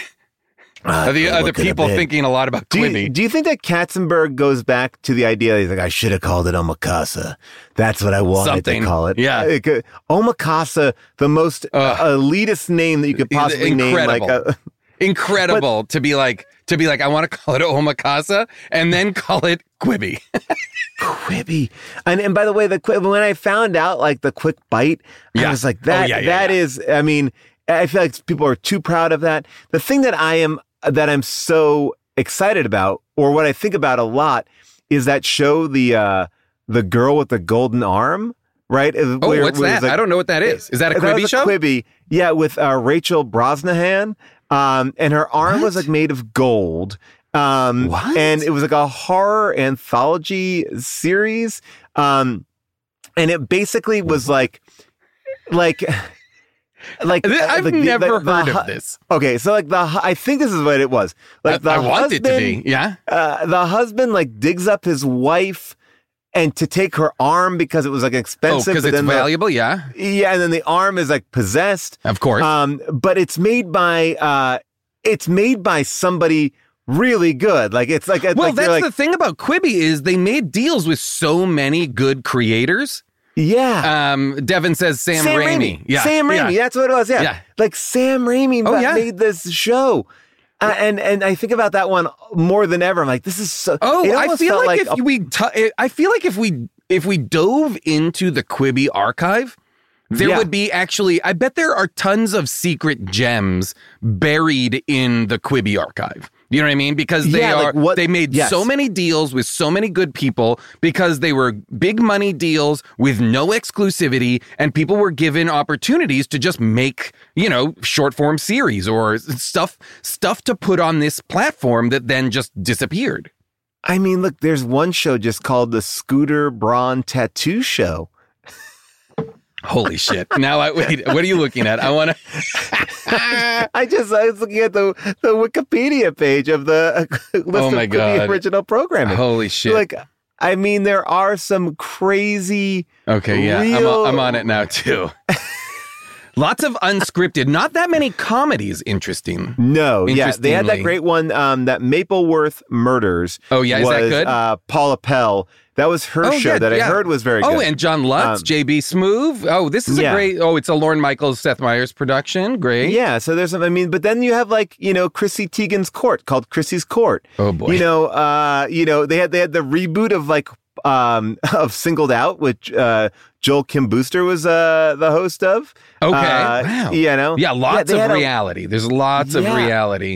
Ah, Are the what other could it people be? thinking a lot about Do Quibi? you, do you think that Katzenberg goes back to the idea? He's like, I should have called it Omakase. That's what I wanted Something. to call it. Yeah. It could- Omakase, the most uh, elitist name that you could possibly Incredible. name. Like a, Incredible to be like to be like I want to call it Omakase and then call it Quibi. Quibi. And and by the way, the Quibi, when I found out like the quick bite, Yeah. I was like, Oh, that yeah, yeah, that yeah. is, I mean, I feel like people are too proud of that. The thing that I am that I'm so excited about or what I think about a lot is that show, the uh, the girl with the golden arm, right? Oh, where, what's where that? Like, I don't know what that is. Is that a Quibi show? A Quibi, yeah, with uh, Rachel Brosnahan, um, and her arm what? was like made of gold. Um, what? And it was like a horror anthology series, um, and it basically was like, like. Like I've like never the, the, heard the, of this. Okay, so like the I think this is what it was. Like the I, I want husband, it to be, yeah. Uh, the husband like digs up his wife and to take her arm because it was like expensive. Oh, because it's valuable, the, yeah. Yeah, and then the arm is like possessed, of course. Um, but it's made by uh, it's made by somebody really good. Like it's like well, like, that's like, the thing about Quibi is they made deals with so many good creators. Yeah. Um, Devin says Sam, Sam Raimi. Raimi. Yeah. Sam Raimi. Yeah. That's what it was. Yeah. yeah. Like Sam Raimi oh, yeah. made this show. Uh, and and I think about that one more than ever. I'm like, this is so. Oh, I feel like, like if a, we, t- I feel like if we, if we dove into the Quibi archive, there yeah. would be actually. I bet there are tons of secret gems buried in the Quibi archive. You know what I mean? Because they yeah, are. Like what, they made yes. so many deals with so many good people because they were big money deals with no exclusivity, and people were given opportunities to just make, you know, short form series or stuff stuff to put on this platform that then just disappeared. I mean, look, there's one show just called the Scooter Braun Tattoo Show. Holy shit. Now, I wait, what are you looking at? I want to. I just, I was looking at the, the Wikipedia page of the list oh my of God. original programming. Holy shit. Like, I mean, there are some crazy. Okay, yeah, real... I'm, on, I'm on it now, too. Lots of unscripted, not that many comedies, interesting. No, yeah, they had that great one, um, that Mapleworth Murders. Oh, yeah, is was, that good? Uh, Paula Pell. That was her oh, show yeah, that yeah. I heard was very oh, good. Oh, and John Lutz, um, J B Smoove. Oh, this is yeah. a great, oh, it's a Lorne Michaels, Seth Meyers production. Great. Yeah, so there's some, I mean, but then you have like, you know, Chrissy Teigen's Court called Chrissy's Court. Oh, boy. You know, uh, you know, they had, they had the reboot of like, um, of Singled Out, which, uh, Joel Kim Booster was, uh, the host of. Okay. Uh, wow. You know? Yeah, lots yeah, of reality. A, There's lots yeah, of reality.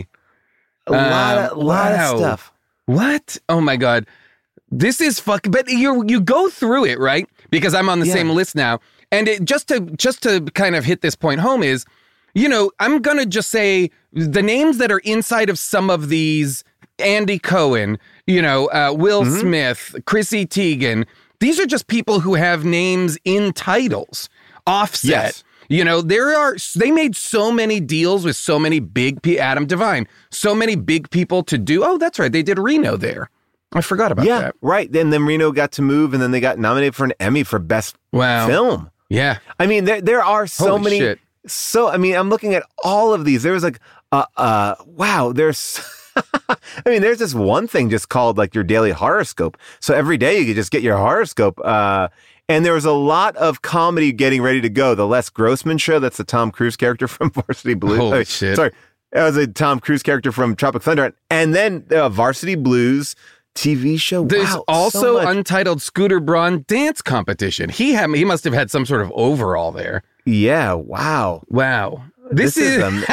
A lot of, um, lot wow. of stuff. What? Oh my God. This is fucking, but you you go through it, right? Because I'm on the yeah. same list now. And it, just to just to kind of hit this point home is, you know, I'm going to just say the names that are inside of some of these, Andy Cohen, you know, uh, Will mm-hmm. Smith, Chrissy Teigen, these are just people who have names in titles. Offset. Yes. You know, there are, they made so many deals with so many big, pe- Adam Devine, so many big people to do. Oh, that's right. They did Reno there. I forgot about yeah, that. Yeah, right. Then, then Reno got to move, and then they got nominated for an Emmy for Best wow. Film. Yeah. I mean, there there are so Holy many. Shit. So, I mean, I'm looking at all of these. There was like, uh, uh, wow, there's, I mean, there's this one thing just called like your daily horoscope. So every day you could just get your horoscope. Uh, and there was a lot of comedy getting ready to go. The Les Grossman Show, that's the Tom Cruise character from Varsity Blues. Holy oh, shit. Sorry. That was a Tom Cruise character from Tropic Thunder. And then uh, Varsity Blues T V show. There's wow, also so much. Untitled Scooter Braun dance competition. He had, he must have had some sort of overall there. Yeah. Wow. Wow. This, this is, is um,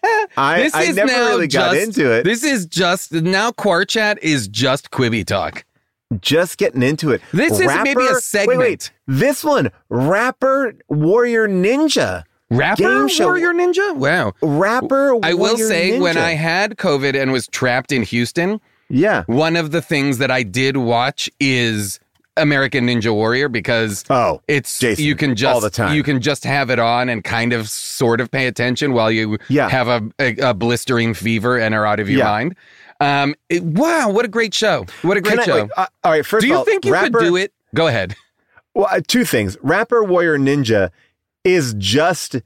I, this I is never now really got just, into it. This is just now Quarchat is just Quibi talk. Just getting into it. This Rapper, is maybe a segment. Wait, wait. This one, Rapper Warrior Ninja. Rapper Game show. Warrior Ninja? Wow. Rapper I Warrior will say Ninja. when I had COVID and was trapped in Houston, yeah, one of the things that I did watch is American Ninja Warrior because oh, it's Jason, you can just all the time. you can just have it on and kind of sort of pay attention while you yeah. have a, a, a blistering fever and are out of your yeah. mind. Um, it, wow, what a great show! What a great I, show! wait, uh, all right, first do of you all, think you rapper, could do it? Go ahead. Well, uh, two things. Rapper Warrior Ninja is just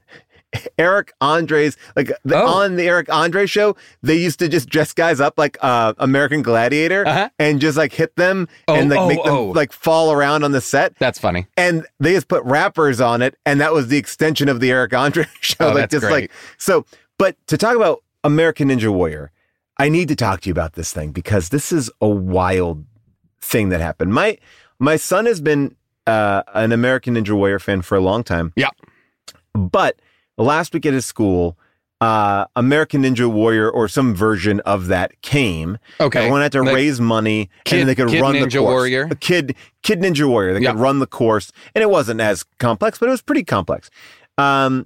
Eric Andre's, like the, oh. on the Eric Andre show, they used to just dress guys up like uh, American Gladiator uh-huh. and just like hit them oh, and like oh, make them oh. like fall around on the set. That's funny. And they just put rappers on it, and that was the extension of the Eric Andre show. Oh, like that's just great. like so. But to talk about American Ninja Warrior, I need to talk to you about this thing because this is a wild thing that happened. My my son has been uh, an American Ninja Warrior fan for a long time. Yeah. But last week at his school, uh, American Ninja Warrior or some version of that came. Okay. Everyone had to Like raise money Kid- and then they could Kid run the Ninja course. Warrior? A kid, Kid Ninja Warrior. They Yeah. could run the course. And it wasn't as complex, but it was pretty complex. Um,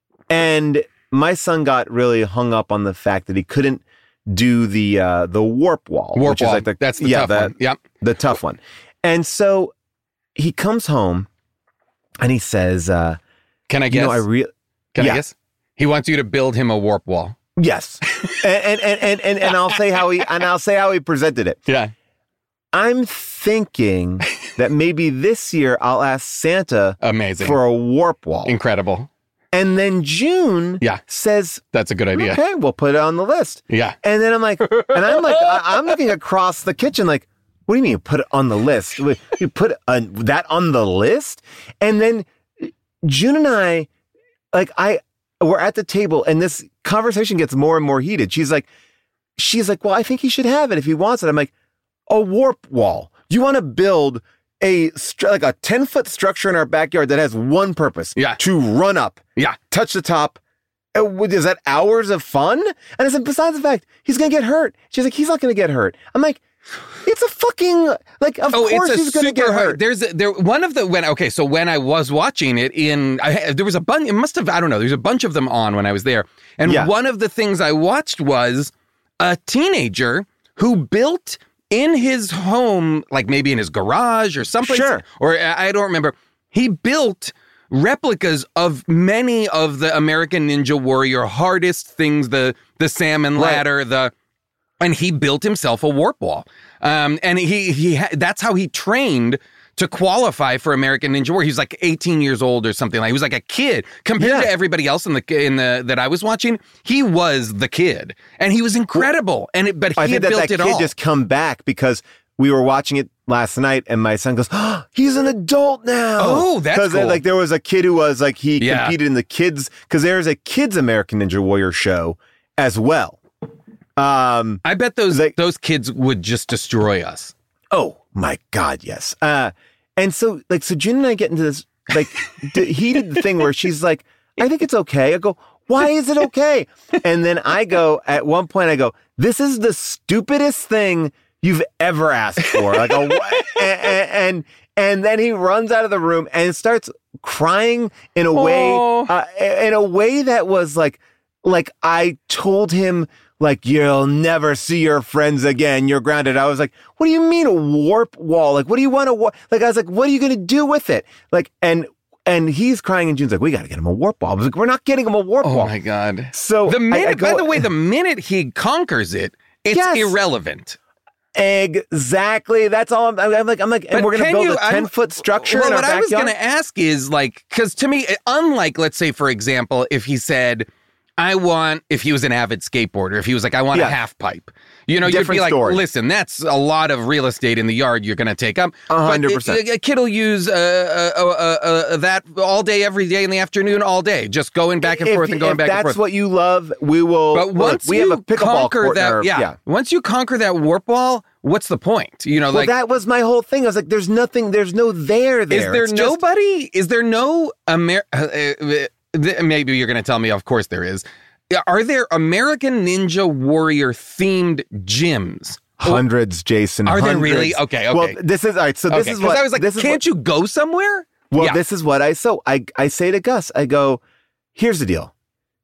and my son got really hung up on the fact that he couldn't do the uh, the warp wall. Warp which is wall. like the, That's the yeah, tough the, one. Yep. The tough one. And so he comes home and he says, uh, Can I you guess? know, I re- Can yeah. I guess? He wants you to build him a warp wall. Yes. and, and, and, and, and I'll say how he, and I'll say how he presented it. Yeah. I'm thinking that maybe this year I'll ask Santa Amazing. for a warp wall. Incredible. And then June Yeah. says, That's a good idea. okay, we'll put it on the list. Yeah. And then I'm like, and I'm like, I, I'm looking across the kitchen like, what do you mean put it on the list? Wait, you put uh, that on the list? And then June and I, like I, we're at the table and this conversation gets more and more heated. She's like, she's like, well, I think he should have it if he wants it. I'm like, a warp wall. You want to build a stru- like a ten foot structure in our backyard that has one purpose. Yeah. To run up. Yeah. Touch the top. Uh, what- Is that hours of fun? And I said, besides the fact, he's going to get hurt. She's like, he's not going to get hurt. I'm like, it's a fucking, like, of Oh, course it's a he's going to super get hard. hurt. There's a, there one of the when okay, so when I was watching it in, I, there was a bunch. It must have I don't know. There's a bunch of them on when I was there, and Yeah. one of the things I watched was a teenager who built in his home, like maybe in his garage or someplace, Sure. or I I don't remember. He built replicas of many of the American Ninja Warrior hardest things, the the salmon Right. ladder, the. And he built himself a warp wall, um, and he he ha- that's how he trained to qualify for American Ninja Warrior. He was like eighteen years old or something like. He was like a kid compared Yeah. to everybody else in the in the that I was watching. He was the kid, and he was incredible. And it, but he I think had that built that it kid all. just come back because we were watching it last night and my son goes, oh, he's an adult now. Oh, that's 'Cause, uh, cool. like there was a kid who was like, he Yeah. competed in the kids, because there's a kids American Ninja Warrior show as well. Um, I bet those like- those kids would just destroy us. Oh my God, yes. Uh, and so like, so June and I get into this like d- heated thing where she's like, I think it's okay. I go, why is it okay? And then I go, at one point I go, this is the stupidest thing you've ever asked for. Like a, and, and, and then he runs out of the room and starts crying in a way, Aw. uh, in a way that was like, like I told him, like, you'll never see your friends again. You're grounded. I was like, what do you mean a warp wall? Like, what do you want to wa-? Like, I was like, what are you going to do with it? Like, and, and he's crying and June's like, we got to get him a warp wall. I was like, we're not getting him a warp Oh wall. my God! So the I- minute, I go- by the way, the minute he conquers it, it's Yes. irrelevant. Exactly. That's all. I'm, I'm like, I'm like, and But we're going to can build you- a I'm- ten foot structure Well, in our what I was backyard. going to ask is like, because to me, unlike, let's say, for example, if he said, I want, if he was an avid skateboarder, if he was like, I want Yeah. a half pipe, you know, Different you'd be like, story. listen, that's a lot of real estate in the yard you're going to take up. A hundred But percent. A, a kid will use uh, uh, uh, uh, uh, that all day, every day in the afternoon, all day, just going back and if, forth and going if back that's and forth. what you love, we will. But look, once we you have a pickleball conquer court in that, our- yeah, yeah. once you conquer that warp wall, what's the point? You know, Well, like that was my whole thing. I was like, there's nothing, there's no there there. Is there It's just- nobody? Is there no Amer? Uh, uh, th- maybe you're going to tell me. Of course there is. Are there American Ninja Warrior themed gyms? Hundreds, Jason. Are there hundreds. really? Okay, okay. Well, this is all right. So this Okay, is 'cause what I was like, this is can't what- you go somewhere? Well, Yeah. this is what I so I I say to Gus. I go, here's the deal.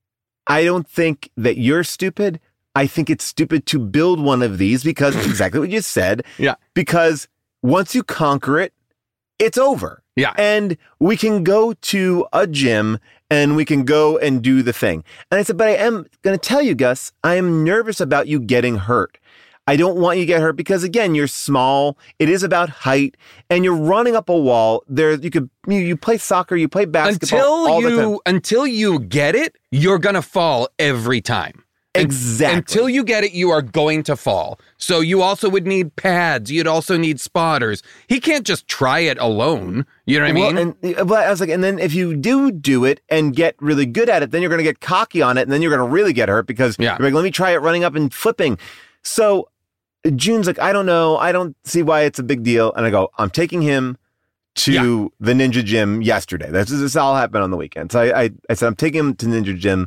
I don't think that you're stupid. I think it's stupid to build one of these because exactly what you said. Yeah. Because once you conquer it, it's over. Yeah. And we can go to a gym and we can go and do the thing. And I said, but I am going to tell you, Gus, I am nervous about you getting hurt. I don't want you to get hurt because again, you're small. It is about height and you're running up a wall. There, you could, you, you play soccer, you play basketball all Until the time. you until you get it, you're going to fall every time. Un- Exactly. Until you get it, you are going to fall. So you also would need pads. You'd also need spotters. He can't just try it alone. You know what I Well, mean? and but I was like, and then if you do do it and get really good at it, then you're going to get cocky on it, and then you're going to really get hurt because Yeah. you're like, let me try it running up and flipping. So June's like, I don't know, I don't see why it's a big deal, and I go, I'm taking him to Yeah. the Ninja Gym yesterday. This this all happened on the weekend. So I, I I said I'm taking him to Ninja Gym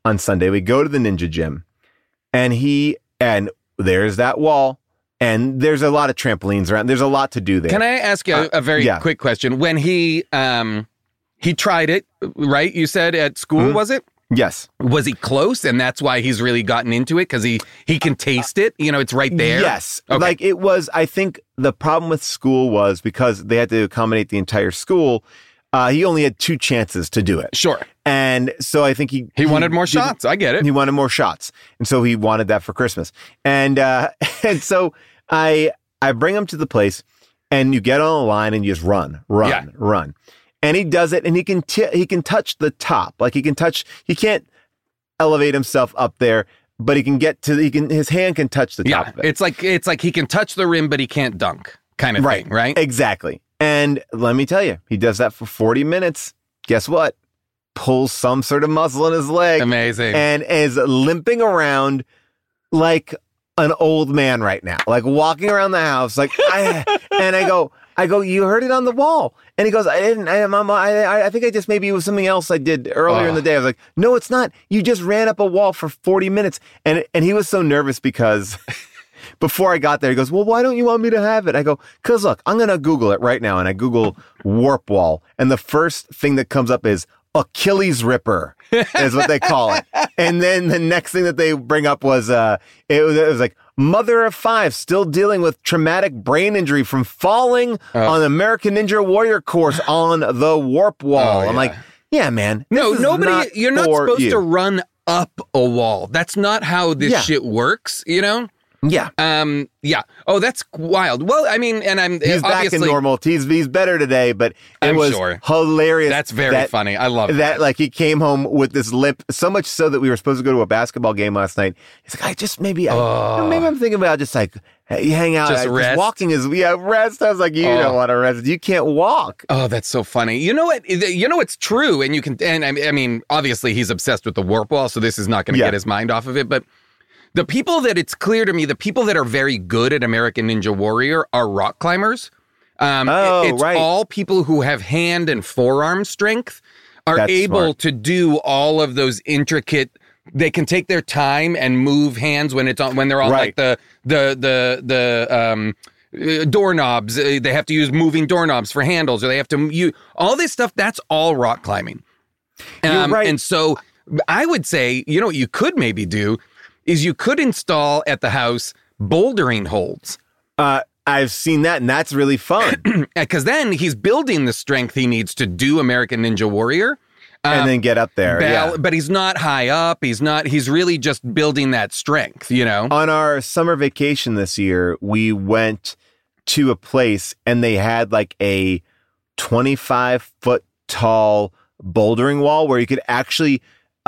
on Sunday. We go to the ninja gym, and he and there's that wall, and there's a lot of trampolines around. There's a lot to do there. Can I ask you a, a very uh, yeah. quick question? When he um he tried it, right? You said at school, mm-hmm. was it? Yes. Was he close, and that's why he's really gotten into it, because he he can taste it? You know, it's right there. Yes. Okay. Like it was, I think the problem with school was because they had to accommodate the entire school, uh, he only had two chances to do it. Sure. And so I think he... He, he wanted more shots. I get it. He wanted more shots. And so he wanted that for Christmas. And uh, and so I I bring him to the place, and you get on a line and you just run, run, Yeah. run. And he does it, and he can t- he can touch the top, like he can touch. He can't elevate himself up there, but he can get to. He can. His hand can touch the top Yeah, of it. it's like it's like he can touch the rim, but he can't dunk, kind of right, thing, right? Exactly. And let me tell you, he does that for forty minutes. Guess what? Pulls some sort of muscle in his leg. Amazing. And is limping around like an old man right now, like walking around the house, like I. And I go. I go, you heard it on the wall. And he goes, I didn't, I, Mama, I, I think I just, maybe it was something else I did earlier Oh. in the day. I was like, no, it's not. You just ran up a wall for forty minutes. And, and he was so nervous because before I got there, he goes, well, why don't you want me to have it? I go, cause look, I'm going to Google it right now. And I Google warp wall. And the first thing that comes up is Achilles ripper is what they call it. And then the next thing that they bring up was, uh, it was, it was like, mother of five, still dealing with traumatic brain injury from falling Oh. on the American Ninja Warrior course on the warp wall. Oh, I'm yeah. like, yeah, man. No, this is nobody. not You're not for supposed you. to run up a wall. That's not how this Yeah. shit works. You know. Yeah. Um. Yeah. Oh, that's wild. Well, I mean, and I'm He's back obviously, in normal. He's, he's better today, but it I'm was sure. hilarious. That's very that- funny. I love that. that. Like he came home with this limp, so much so that we were supposed to go to a basketball game last night. He's like, I just maybe, I, Oh. maybe I'm thinking about just like hey, hang out, Just I- rest? walking is yeah rest. I was like, you Oh. don't want to rest. You can't walk. Oh, that's so funny. You know what? You know it's true, and you can. And I I mean, obviously, he's obsessed with the warp wall, so this is not going to Yeah. get his mind off of it. But the people that it's clear to me, the people that are very good at American Ninja Warrior are rock climbers. Um, Oh, it's right. all people who have hand and forearm strength are That's able smart. to do all of those intricate. They can take their time and move hands when it's on when they're on Right. like the the the the um. Uh, doorknobs. Uh, they have to use moving doorknobs for handles, or they have to use all this stuff. That's all rock climbing. You're right. And so I would say, you know, what you could maybe do is you could install at the house bouldering holds. Uh, I've seen that, and that's really fun. Because then he's building the strength he needs to do American Ninja Warrior. and Um, then get up there. bal- yeah. But he's not high up. He's not, he's really just building that strength, you know? On our summer vacation this year, we went to a place and they had like a twenty-five foot tall bouldering wall where you could actually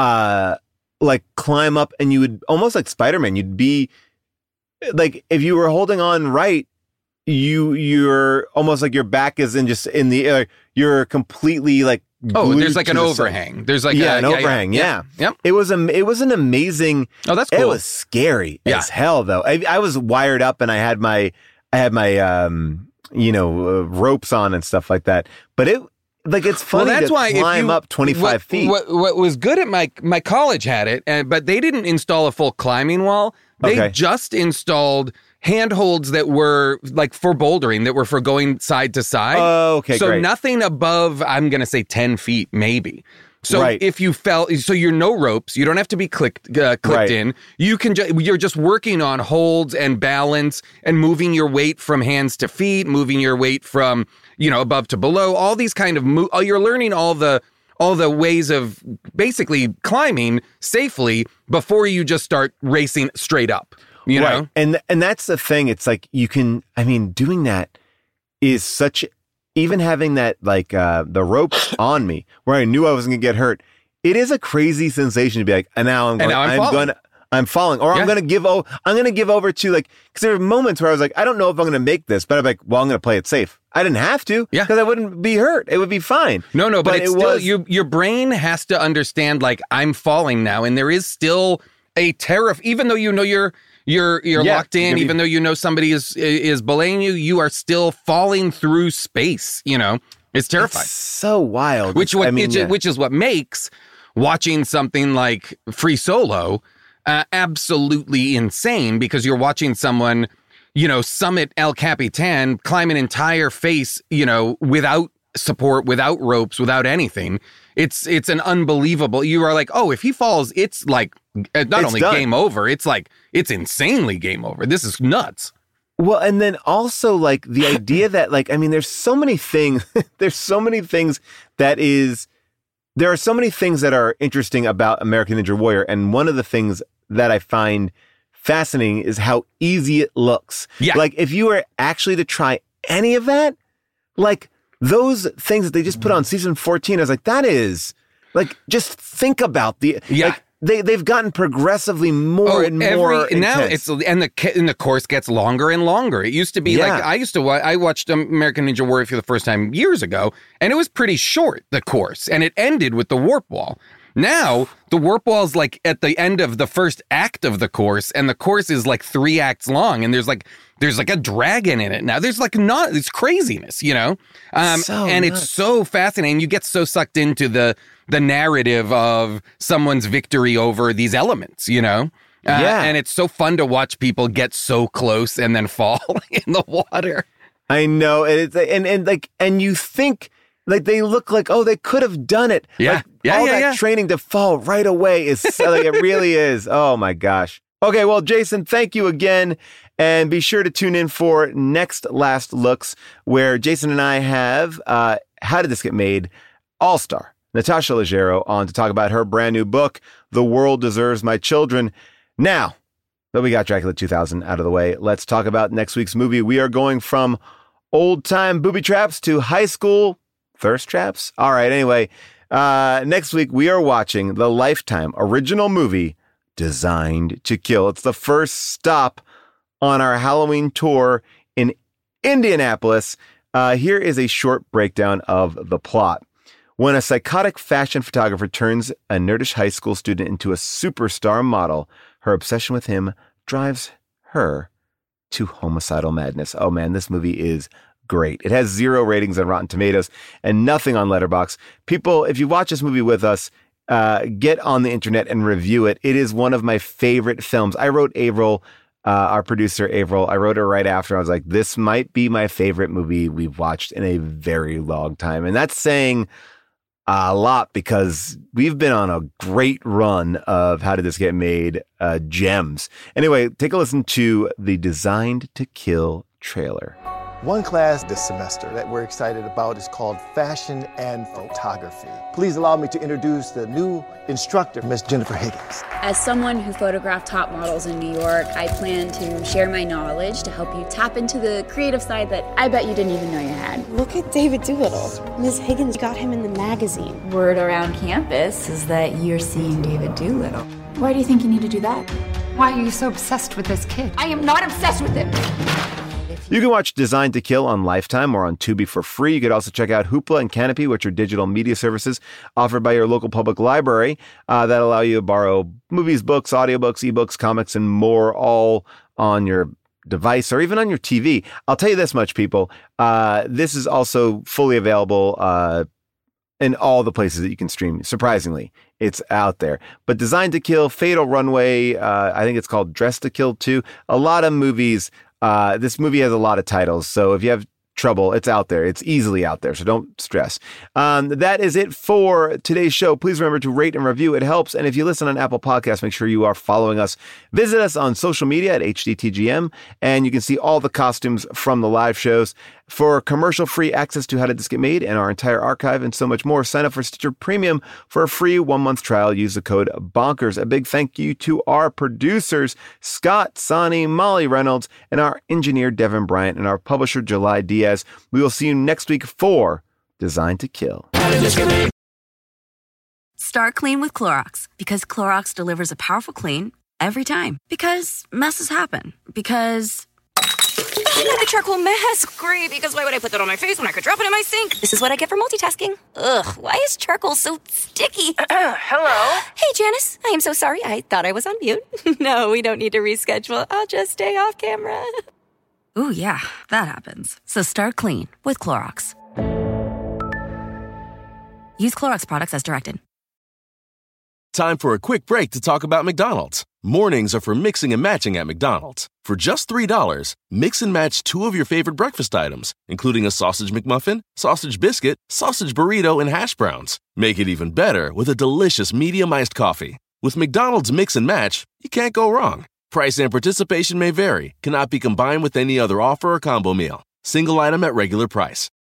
uh like climb up, and you would almost like Spider-Man. You'd be like, if you were holding on right, you you're almost like your back is in just in the air. You're completely like Oh, glued there's like to an the side. overhang. There's like yeah, a, an overhang. Yeah, Yep. It was a it was an amazing. Oh, that's cool. It was scary Yeah. as hell, though. I, I was wired up, and I had my I had my um you know uh, ropes on and stuff like that. But it like it's funny well, that's to why if climb you- up twenty-five what, feet. What, what was good at my my college had it, and but they didn't install a full climbing wall. They Okay. just installed handholds that were like for bouldering, that were for going side to side. Oh, okay, So great. nothing above, I'm going to say ten feet, maybe. So Right. if you fell, so you're no ropes, you don't have to be clicked uh, clicked Right. in. You can ju- you're just working on holds and balance and moving your weight from hands to feet, moving your weight from, you know, above to below. All these kind of mo- oh, you're learning all the all the ways of basically climbing safely before you just start racing straight up. You right. know, And and that's the thing. It's like you can. I mean, doing that is such. Even having that like uh, the ropes on me, where I knew I was going to get hurt. It is a crazy sensation to be like, and now I'm going. And now I'm I'm falling. going. I'm falling, or Yeah. I'm going to give. Oh, I'm going to give over to like. Because there were moments where I was like, I don't know if I'm going to make this, but I'm like, well, I'm going to play it safe. I didn't have to, Yeah. because I wouldn't be hurt. It would be fine. No, no, but, But it's it still was- you, your brain has to understand like I'm falling now, and there is still a terror. Even though you know you're you're you're Yeah, locked in, you're gonna be- even though you know somebody is is belaying you, you are still falling through space. You know, it's terrifying. It's so wild. which what I mean, which, yeah. which is what makes watching something like Free Solo, uh, absolutely insane because you're watching someone, you know, summit El Capitan, climb an entire face, you know, without support, without ropes, without anything. It's it's an unbelievable. You are like, oh, if he falls, it's like not It's only done. game over. It's like it's insanely game over. This is nuts. Well, and then also like the idea that like, I mean, there's so many things, there's so many things that is, there are so many things that are interesting about American Ninja Warrior. And one of the things that I find fascinating is how easy it looks. Yeah. Like if you were actually to try any of that, like those things that they just put on season fourteen, I was like, that is like, just think about the, Yeah. like, They they've gotten progressively more Oh, and every, more now intense. it's and the ca- and the course gets longer and longer. It used to be Yeah. like I used to wa- I watched American Ninja Warrior for the first time years ago, and it was pretty short, the course, and it ended with the warp wall. Now the warp wall is like at the end of the first act of the course, and the course is like three acts long, and there's like there's like a dragon in it now. There's like not it's craziness, you know, um, So and nuts. it's so fascinating. You get so sucked into the the narrative of someone's victory over these elements, you know? Uh, Yeah. And it's so fun to watch people get so close and then fall in the water. I know, and it's and and like and you think like they look like oh they could have done it. Yeah. Like, Yeah, all yeah, that yeah. training to fall right away is so, like it really is. Oh my gosh. Okay, well, Jason, thank you again, and be sure to tune in for next Last Looks, where Jason and I have uh, How Did This Get Made? All-Star Natasha Leggero on to talk about her brand new book, The World Deserves My Children. Now that we got Dracula two thousand out of the way, let's talk about next week's movie. We are going from old-time booby traps to high school thirst traps. All right, anyway, uh, next week we are watching the Lifetime original movie, Designed to Kill. It's the first stop on our Halloween tour in Indianapolis. Uh, here is a short breakdown of the plot. When a psychotic fashion photographer turns a nerdish high school student into a superstar model, her obsession with him drives her to homicidal madness. Oh man, this movie is great. It has zero ratings on Rotten Tomatoes and nothing on Letterboxd. People, if you watch this movie with us, uh, get on the internet and review it. It is one of my favorite films. I wrote Avril, uh, our producer Avril, I wrote her right after. I was like, this might be my favorite movie we've watched in a very long time. And that's saying a lot because we've been on a great run of How Did This Get Made uh, gems. Anyway, take a listen to the Designed to Kill trailer. One class this semester that we're excited about is called Fashion and Photography. Please allow me to introduce the new instructor, Miss Jennifer Higgins. As someone who photographed top models in New York, I plan to share my knowledge to help you tap into the creative side that I bet you didn't even know you had. Look at David Doolittle. Miss Higgins got him in the magazine. Word around campus is that you're seeing David Doolittle. Why do you think you need to do that? Why are you so obsessed with this kid? I am not obsessed with him. You can watch Designed to Kill on Lifetime or on Tubi for free. You could also check out Hoopla and Canopy, which are digital media services offered by your local public library uh, that allow you to borrow movies, books, audiobooks, ebooks, comics, and more, all on your device or even on your T V. I'll tell you this much, people. Uh, this is also fully available uh, in all the places that you can stream. Surprisingly, it's out there. But Designed to Kill, Fatal Runway, uh, I think it's called Dressed to Kill too. A lot of movies. Uh, this movie has a lot of titles, so if you have trouble, it's out there. It's easily out there, so don't stress. Um, that is it for today's show. Please remember to rate and review. It helps. And if you listen on Apple Podcasts, make sure you are following us. Visit us on social media at H D T G M, and you can see all the costumes from the live shows. For commercial-free access to How Did This Get Made and our entire archive and so much more, sign up for Stitcher Premium for a free one-month trial. Use the code BONKERS. A big thank you to our producers, Scott, Sonny, Molly Reynolds, and our engineer, Devin Bryant, and our publisher, July Diaz. We will see you next week for Designed to Kill. Start clean with Clorox, because Clorox delivers a powerful clean every time. Because messes happen. Because the charcoal mask, great, because why would I put that on my face when I could drop it in my sink? This is what I get for multitasking. Ugh, why is charcoal so sticky? Hello? Hey, Janice, I am so sorry. I thought I was on mute. No, we don't need to reschedule. I'll just stay off camera. Ooh, yeah, that happens. So start clean with Clorox. Use Clorox products as directed. Time for a quick break to talk about McDonald's. Mornings are for mixing and matching at McDonald's. For just three dollars, mix and match two of your favorite breakfast items, including a sausage McMuffin, sausage biscuit, sausage burrito, and hash browns. Make it even better with a delicious medium iced coffee. With McDonald's Mix and Match, you can't go wrong. Price and participation may vary, cannot be combined with any other offer or combo meal. Single item at regular price.